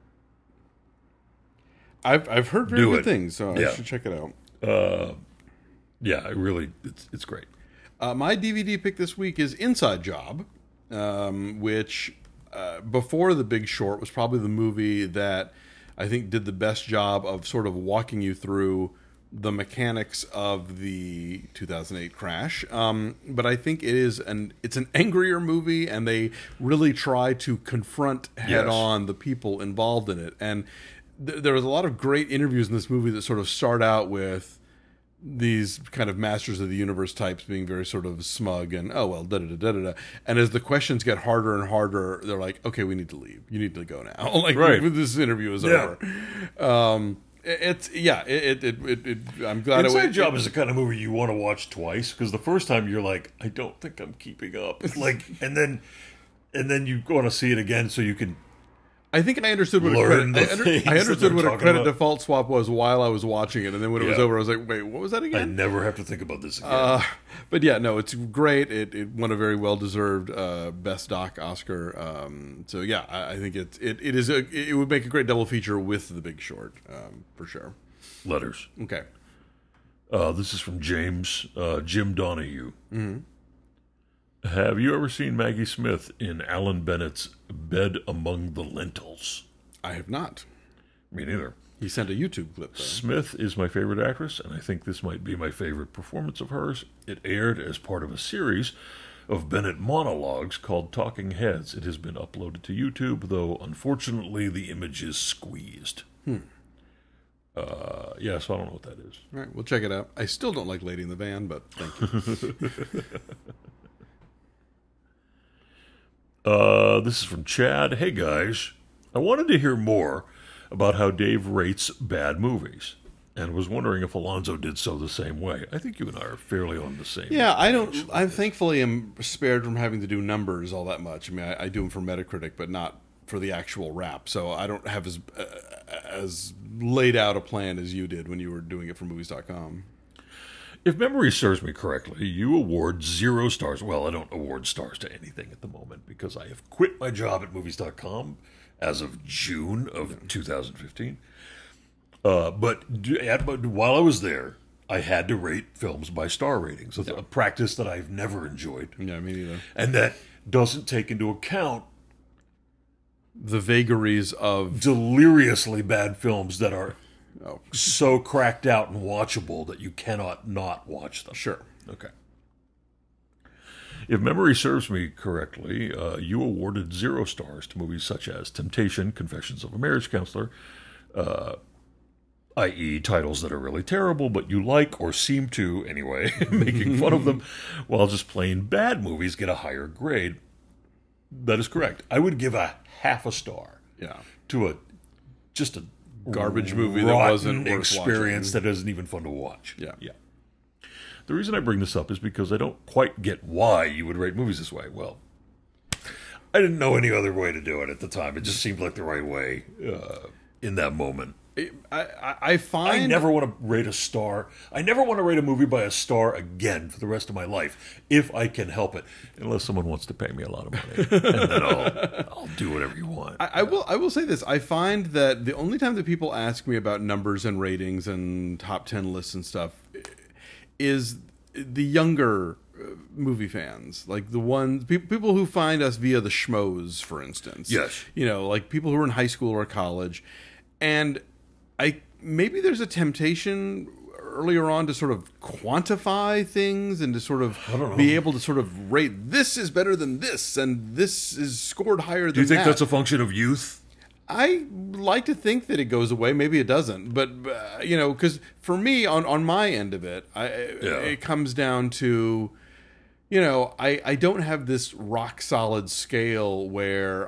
I've heard very Do good it. things, so Yeah. I should check it out. yeah, it's great. My DVD pick this week is Inside Job, which before The Big Short was probably the movie that I think did the best job of sort of walking you through the mechanics of the 2008 crash. But I think it's an angrier movie, and they really try to confront head on the people involved in it. And there was a lot of great interviews in this movie that sort of start out with these kind of masters of the universe types being very sort of smug and da-da-da-da-da-da. And as the questions get harder and harder, they're like, okay, we need to leave. You need to go now. Like, Right. this interview is over. I'm glad Inside Job is the kind of movie you want to watch twice, because the first time you're like, I don't think I'm keeping up. And then and then you want to see it again so you can I think I understood what learn I the things understood that what they're a talking credit about. default swap was while I was watching it, and then when it was Yeah. over, I was like, "Wait, what was that I again?" never have to think about this again. But yeah, no, it's great. It won a very well deserved best doc Oscar. So yeah, I think it would make a great double feature with The Big Short, for sure. Letters. Okay. This is from Jim Donahue. Mm-hmm. Have you ever seen Maggie Smith in Alan Bennett's Bed Among the Lentils? I have not. Me neither. He sent a YouTube clip, though. Smith is my favorite actress, and I think this might be my favorite performance of hers. It aired as part of a series of Bennett monologues called Talking Heads. It has been uploaded to YouTube, though unfortunately the image is squeezed. Yeah, so I don't know what that is. All right, we'll check it out. I still don't like Lady in the Van, but thank you. This is from Chad. Hey guys, I wanted to hear more about how Dave rates bad movies, and was wondering if Alonzo did so the same way. I think you and I are fairly on the same. Yeah, I don't. I thankfully am spared from having to do numbers all that much. I mean, I do them for Metacritic, but not for the actual rap. So I don't have as laid out a plan as you did when you were doing it for Movies.com. If memory serves me correctly, you award 0 stars. Well, I don't award stars to anything at the moment because I have quit my job at Movies.com as of June of 2015. But while I was there, I had to rate films by star ratings. It's a practice that I've never enjoyed. Yeah, me neither. And that doesn't take into account The vagaries of deliriously bad films that are so cracked out and watchable that you cannot not watch them. Sure. Okay. If memory serves me correctly, you awarded 0 stars to movies such as Temptation, Confessions of a Marriage Counselor, i.e. titles that are really terrible, but you like or seem to, anyway, making fun of them, while just plain bad movies get a higher grade. That is correct. I would give a half a star to just a garbage movie that rotten wasn't worth experience watching. that isn't even fun to watch. Yeah. The reason I bring this up is because I don't quite get why you would rate movies this way. Well, I didn't know any other way to do it at the time. It just seemed like the right way in that moment. I find I never want to rate a star. I never want to rate a movie by a star again for the rest of my life, if I can help it. Unless someone wants to pay me a lot of money, and then I'll do whatever you want. I will say this. I find that the only time that people ask me about numbers and ratings and top 10 lists and stuff is the younger movie fans, like the ones people who find us via the schmoes, for instance. Yes. Like people who are in high school or college, and maybe there's a temptation earlier on to sort of quantify things and to sort of be able to sort of rate this is better than this and this is scored higher than that. Do you think that's a function of youth? I like to think that it goes away. Maybe it doesn't, but because for me, on my end of it, it comes down to, I don't have this rock solid scale where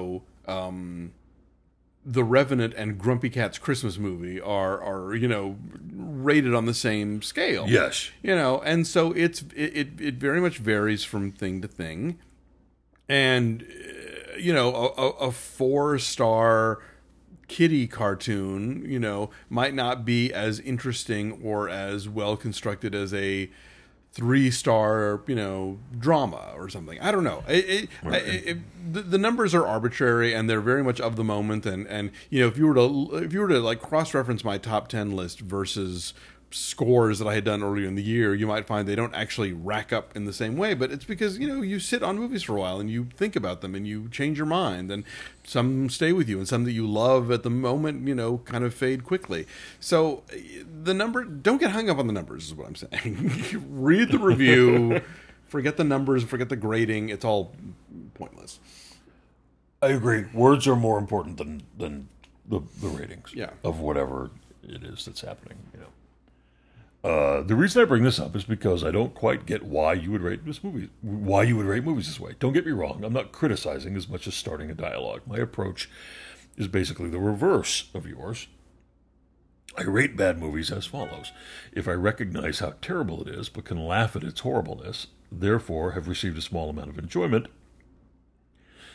The Revenant and Grumpy Cat's Christmas Movie are rated on the same scale. Yes. And so it very much varies from thing to thing, and a 4-star kiddie cartoon, might not be as interesting or as well constructed as a 3-star, drama or something. I don't know. The numbers are arbitrary and they're very much of the moment. And if you were to like cross-reference my top 10 list versus scores that I had done earlier in the year, you might find they don't actually rack up in the same way. But it's because you sit on movies for a while and you think about them and you change your mind, and some stay with you and some that you love at the moment kind of fade quickly. So the number, don't get hung up on the numbers is what I'm saying. Read the review, forget the numbers, forget the grading. It's all pointless. I agree. Words are more important than the ratings of whatever it is that's happening. The reason I bring this up is because I don't quite get why you would rate movies this way. Don't get me wrong. I'm not criticizing as much as starting a dialogue. My approach is basically the reverse of yours. I rate bad movies as follows. If I recognize how terrible it is, but can laugh at its horribleness, therefore have received a small amount of enjoyment,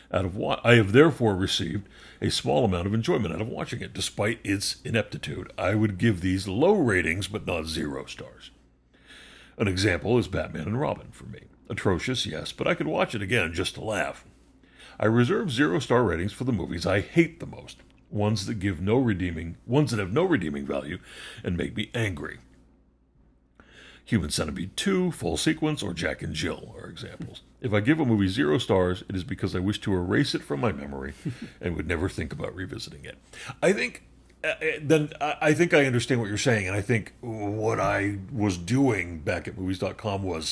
I have therefore received a small amount of enjoyment out of watching it. Despite its ineptitude, I would give these low ratings, but not 0 stars. An example is Batman and Robin for me. Atrocious, yes, but I could watch it again just to laugh. I reserve 0-star ratings for the movies I hate the most, ones that have no redeeming value and make me angry. Human Centipede 2, Full Sequence, or Jack and Jill are examples. If I give a movie 0 stars, it is because I wish to erase it from my memory and would never think about revisiting it. I think I think I understand what you're saying, and I think what I was doing back at movies.com was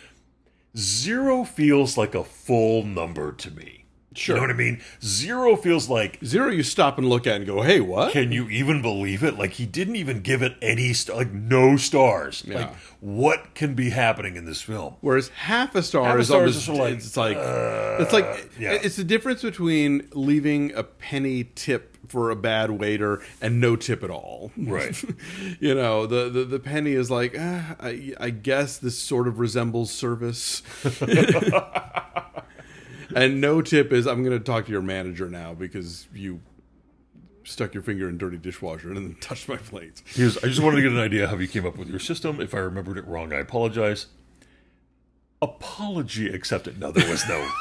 0 feels like a full number to me. Sure. You know what I mean? 0 feels like... 0 you stop and look at and go, hey, what? Can you even believe it? Like, he didn't even give it any... no stars. Yeah. Like, what can be happening in this film? Whereas half a star Half a is star almost... is like, It's the difference between leaving a penny tip for a bad waiter and no tip at all. Right. You know, the penny is like, I guess this sort of resembles service. And no tip is, I'm going to talk to your manager now because you stuck your finger in dirty dishwasher and then touched my plates. I just wanted to get an idea how you came up with your system. If I remembered it wrong, I apologize. Apology accepted. No, there was no...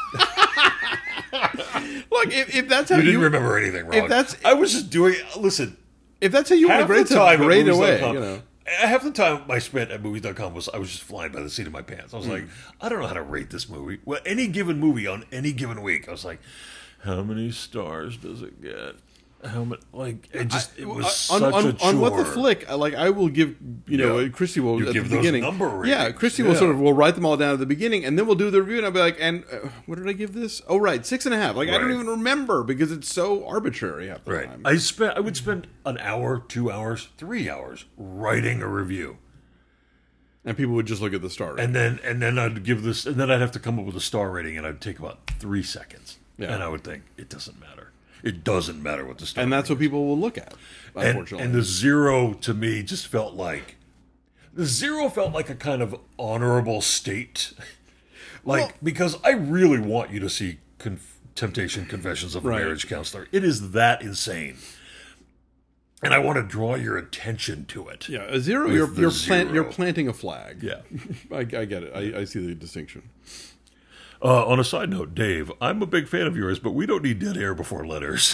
Look, if that's how you didn't remember anything wrong. I was just doing... Listen... If that's how you want to grade something, grade away. You know. Half the time I spent at movies.com I was just flying by the seat of my pants. I was like, I don't know how to rate this movie. Well, any given movie on any given week, I was like, how many stars does it get? How many? Like, it was such a chore. On What the Flick, like, I will give, Christy will at the beginning. Christy will write them all down at the beginning, and then we'll do the review, and I'll be like, and what did I give this? Oh, right, 6.5. Like, I don't even remember because it's so arbitrary half the time. I would spend an hour, 2 hours, 3 hours writing a review. And people would just look at the star rating. And then I'd give this, and then I'd have to come up with a star rating, and I'd take about 3 seconds. Yeah. And I would think, it doesn't matter. It doesn't matter what the star and that's what people will look at, unfortunately. And the 0 to me just felt like... The 0 felt like a kind of honorable state. Because I really want you to see Temptation Confessions of a Marriage Counselor. It is that insane. And I want to draw your attention to it. Yeah, a 0, you're planting a flag. Yeah. I get it. I see the distinction. On a side note, Dave, I'm a big fan of yours, but we don't need dead air before letters.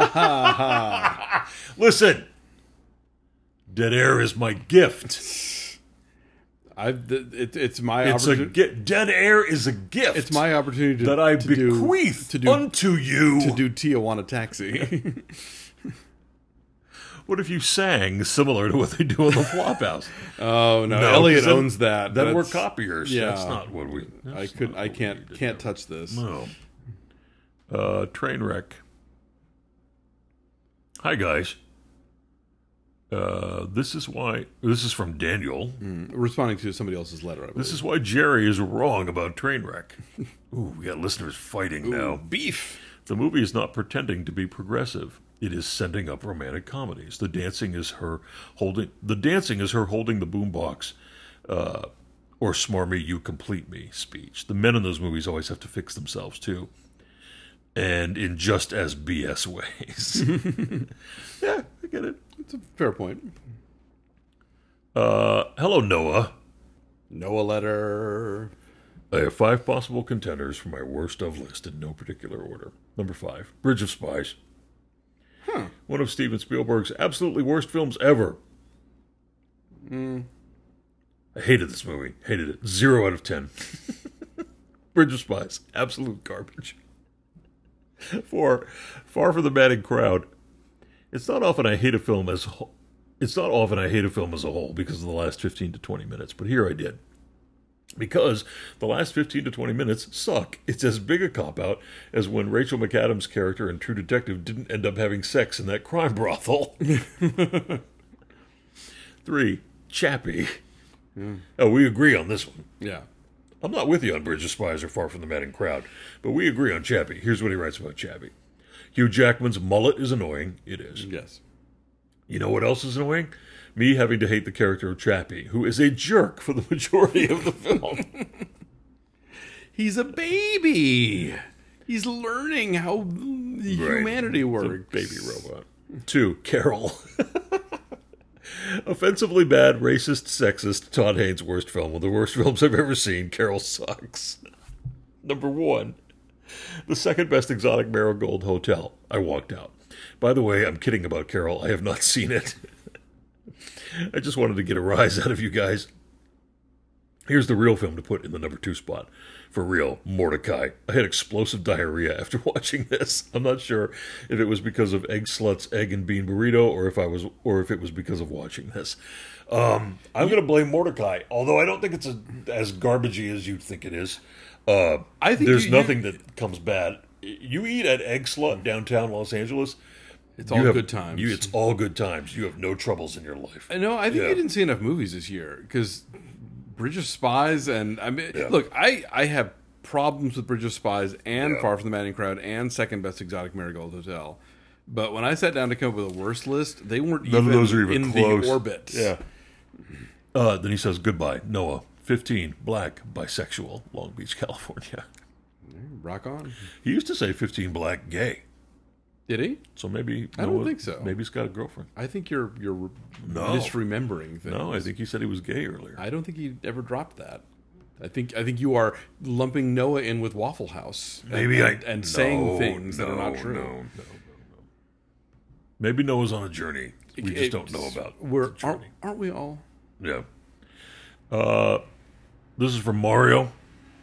Listen, dead air is my gift. It's my opportunity. Dead air is a gift. It's my opportunity that I bequeath unto you to do Tijuana Taxi. What if you sang similar to what they do on the Flophouse? Oh no, Elliot owns that. Then we're copiers. Yeah, that's not what we. I can't touch this. No. Trainwreck. Hi guys. This is from Daniel. Responding to somebody else's letter. This is why Jerry is wrong about Trainwreck. Ooh, we got listeners fighting now. Beef. The movie is not pretending to be progressive. It is sending up romantic comedies. The dancing is her holding the boombox, or "Smarmy, you complete me" speech. The men in those movies always have to fix themselves too, and in just as BS ways. Yeah, I get it. It's a fair point. Hello, Noah. Noah letter. I have 5 possible contenders for my worst of list in no particular order. Number 5, Bridge of Spies. One of Steven Spielberg's absolutely worst films ever. I hated this movie. Hated it. 0 out of 10. Bridge of Spies. Absolute garbage. 4, Far From the Madding Crowd. It's not often I hate a film as a whole because of the last 15 to 20 minutes, but here I did. Because the last 15 to 20 minutes suck. It's as big a cop-out as when Rachel McAdams' character in True Detective didn't end up having sex in that crime brothel. 3, Chappie. Oh, we agree on this one. Yeah. I'm not with you on Bridge of Spies or Far From the Madding Crowd, but we agree on Chappie. Here's what he writes about Chappie. Hugh Jackman's mullet is annoying. It is. Yes. You know what else is annoying? Me having to hate the character of Chappie, who is a jerk for the majority of the film. He's a baby. He's learning how humanity works. Baby robot. 2, Carol. Offensively bad, racist, sexist, Todd Haynes' worst film. One of the worst films I've ever seen. Carol sucks. Number 1. The second best exotic Marigold Hotel. I walked out. By the way, I'm kidding about Carol. I have not seen it. I just wanted to get a rise out of you guys. Here's the real film to put in the number 2 spot. For real, Mordecai. I had explosive diarrhea after watching this. I'm not sure if it was because of Egg Slut's egg and bean burrito, or if it was because of watching this. I'm going to blame Mordecai, although I don't think it's as garbagey as you think it is. I think there's nothing that comes bad. You eat at Egg Slut downtown Los Angeles. It's all good times. It's all good times. You have no troubles in your life. No, I think you didn't see enough movies this year because Bridge of Spies and look, I have problems with Bridge of Spies and Far From the Madding Crowd and Second Best Exotic Marigold Hotel. But when I sat down to come up with a worst list, they weren't None of those are even in close. the orbit. Yeah. Then he says, goodbye, Noah. 15, black, bisexual, Long Beach, California. Rock on. He used to say 15, black, gay. Did he? So maybe I don't think so. Maybe he's got a girlfriend. I think you're misremembering things. No, I think he said he was gay earlier. I don't think he ever dropped that. I think you are lumping Noah in with Waffle House. And saying things that are not true. No. Maybe Noah's on a journey. We just don't know about the journey. Aren't we all? Yeah. This is from Mario.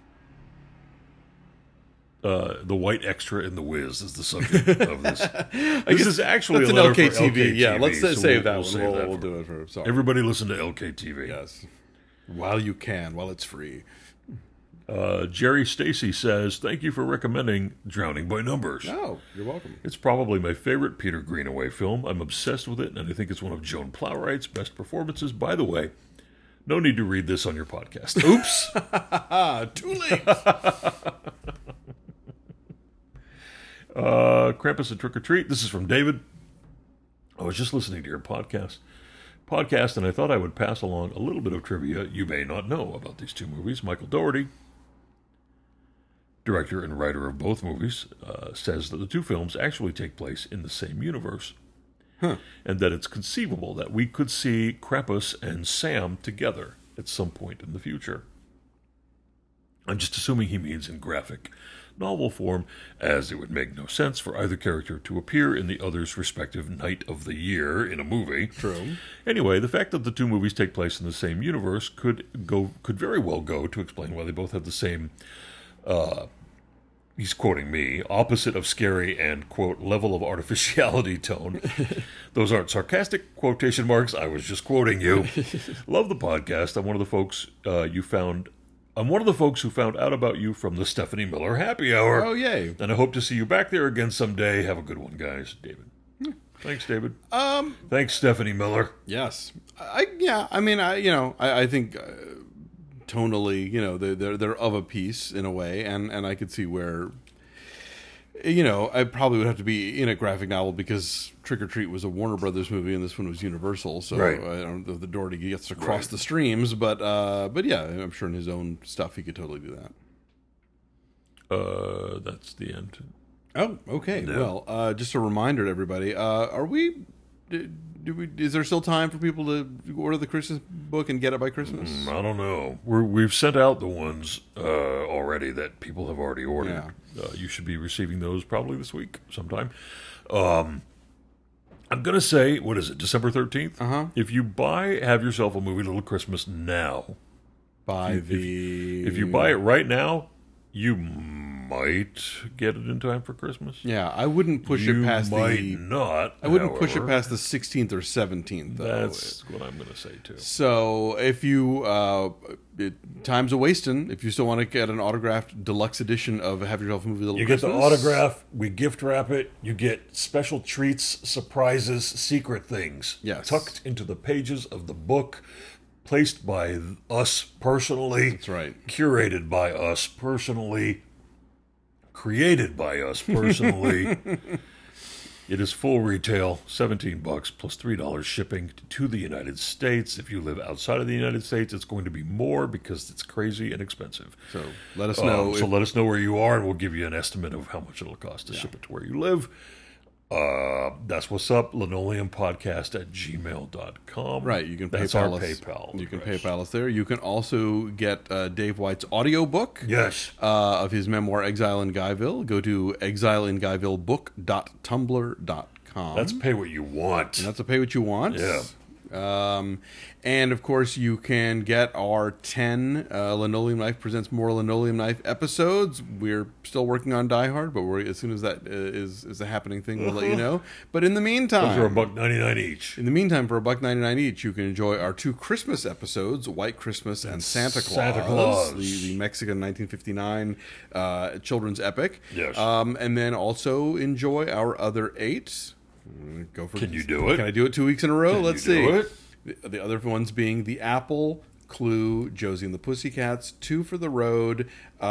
The white extra in The Wiz is the subject of this. This is actually that's a letter an LKTV. for LKTV. Yeah, let's save that one. Save that we'll do it for. Sorry. Everybody listen to LKTV. Yes, while you can, while it's free. Jerry Stacy says, "Thank you for recommending Drowning by Numbers. Oh, you're welcome. It's probably my favorite Peter Greenaway film. I'm obsessed with it, and I think it's one of Joan Plowright's best performances. By the way, no need to read this on your podcast. Oops, too late." Krampus and Trick or Treat. This is from David. I was just listening to your podcast, and I thought I would pass along a little bit of trivia you may not know about these two movies. Michael Dougherty, director and writer of both movies, says that the two films actually take place in the same universe, and that it's conceivable that we could see Krampus and Sam together at some point in the future. I'm just assuming he means in graphic novel form, as it would make no sense for either character to appear in the other's respective night of the year in a movie. True. Anyway, the fact that the two movies take place in the same universe could very well go to explain why they both have the same, he's quoting me, opposite of scary and, quote, level of artificiality tone. Those aren't sarcastic quotation marks. I was just quoting you. Love the podcast. I'm one of the folks who found out about you from the Stephanie Miller Happy Hour. Oh, yay. And I hope to see you back there again someday. Have a good one, guys. David. Thanks, David. Thanks, Stephanie Miller. Yes. I think tonally, they're of a piece in a way, and I could see where, I probably would have to be in a graphic novel because Trick or Treat was a Warner Brothers movie and this one was Universal, so right. I don't know if the Doherty gets to cross the streams, but yeah, I'm sure in his own stuff he could totally do that. That's the end. Oh, okay. No. Well, just a reminder to everybody, is there still time for people to order the Christmas book and get it by Christmas? I don't know. We've sent out the ones already that people have already ordered. Yeah. You should be receiving those probably this week sometime. I'm going to say, what is it, December 13th? Uh-huh. If you buy Have Yourself a Movie Little Christmas now, if you buy it right now, you might get it in time for Christmas. Yeah, I wouldn't push it past not. I wouldn't push it past the 16th or 17th, though. That's what I'm going to say, too. So if you... time's a wasting. If you still want to get an autographed deluxe edition of Have Yourself a Movie Little Christmas... You get the autograph, we gift wrap it, you get special treats, surprises, secret things. Yes. Tucked into the pages of the book, placed by us personally. That's right. Curated by us personally. Created by us personally. It is full retail, $17 plus $3 shipping to the United States. If you live outside of the United States, it's going to be more because it's crazy and expensive. So let us know. Let us know where you are, and we'll give you an estimate of how much it'll cost to ship it to where you live. That's what's up. linoleumpodcast@gmail.com. Right, you can That's PayPal our us. PayPal. You can address. PayPal us there. You can also get Dave White's audiobook. Yes. Of his memoir Exile in Guyville. Go to exileinGuyvillebook.tumblr.com. That's pay what you want. And that's a pay what you want. Yeah. And of course, you can get our 10 Linoleum Knife Presents More Linoleum Knife episodes. We're still working on Die Hard, but as soon as that is a happening thing, we'll let you know. But in the meantime, Those are $1.99 each. in the meantime, for $1.99 each, you can enjoy our 2 Christmas episodes, White Christmas and Santa Claus. Santa Claus. The Mexican 1959 children's epic. Yes. And then also enjoy our other 8. Go for Can you do it? Can I do it 2 weeks in a row? Can Let's you see. do it? The other ones being The Apple, Clue, Josie and the Pussycats, 2 for the Road,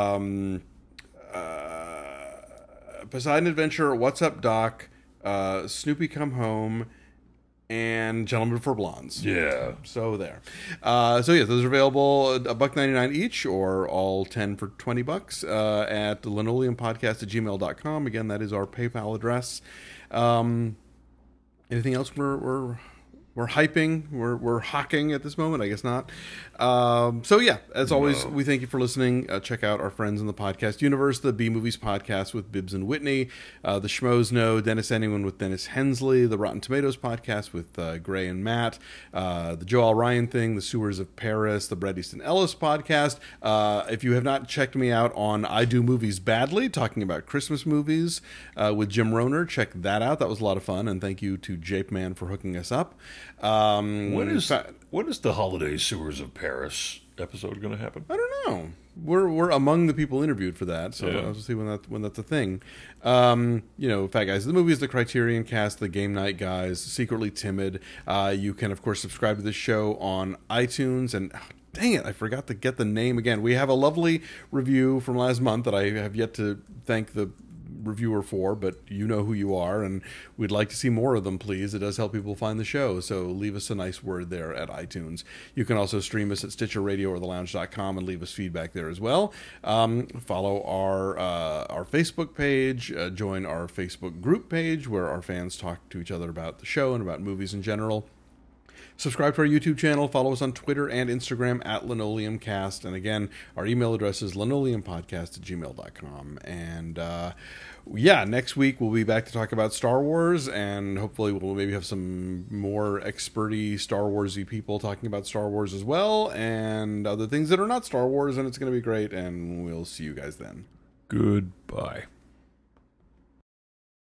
Poseidon Adventure, What's Up Doc, Snoopy Come Home, and Gentlemen Before Blondes. Yeah. So there. So yes, those are available $1.99 each, or all 10 for $20 at linoleumpodcast@gmail.com. Again, that is our PayPal address. Anything else we're hyping? We're hawking at this moment? I guess not. So yeah, as always, we thank you for listening. Check out our friends in the podcast universe, the B Movies podcast with Bibbs and Whitney, the Schmoes Know, Dennis Anyone with Dennis Hensley, the Rotten Tomatoes podcast with Gray and Matt, the Joe Al Ryan Thing, the Sewers of Paris, the Bret Easton Ellis podcast. If you have not checked me out on I Do Movies Badly, talking about Christmas movies with Jim Rohner, check that out. That was a lot of fun, and thank you to Jape Man for hooking us up. When is the Holiday Sewers of Paris episode going to happen? I don't know. We're among the people interviewed for that, so Yeah. I'll see when that's a thing. Fat Guys, the movie is the Criterion Cast, the Game Night Guys, Secretly Timid. You can of course subscribe to this show on iTunes, and dang it, I forgot to get the name again. We have a lovely review from last month that I have yet to thank the reviewer for, but you know who you are, and we'd like to see more of them, please. It does help people find the show, so leave us a nice word there at iTunes. You can also stream us at Stitcher Radio or thelounge.com and leave us feedback there as well. Follow our Facebook page, join our Facebook group page where our fans talk to each other about the show and about movies in general. Subscribe to our YouTube channel. Follow us on Twitter and Instagram at LinoleumCast. And again, our email address is linoleumpodcast@gmail.com. And next week we'll be back to talk about Star Wars, and hopefully we'll maybe have some more experty Star Wars-y people talking about Star Wars as well, and other things that are not Star Wars, and it's going to be great, and we'll see you guys then. Goodbye.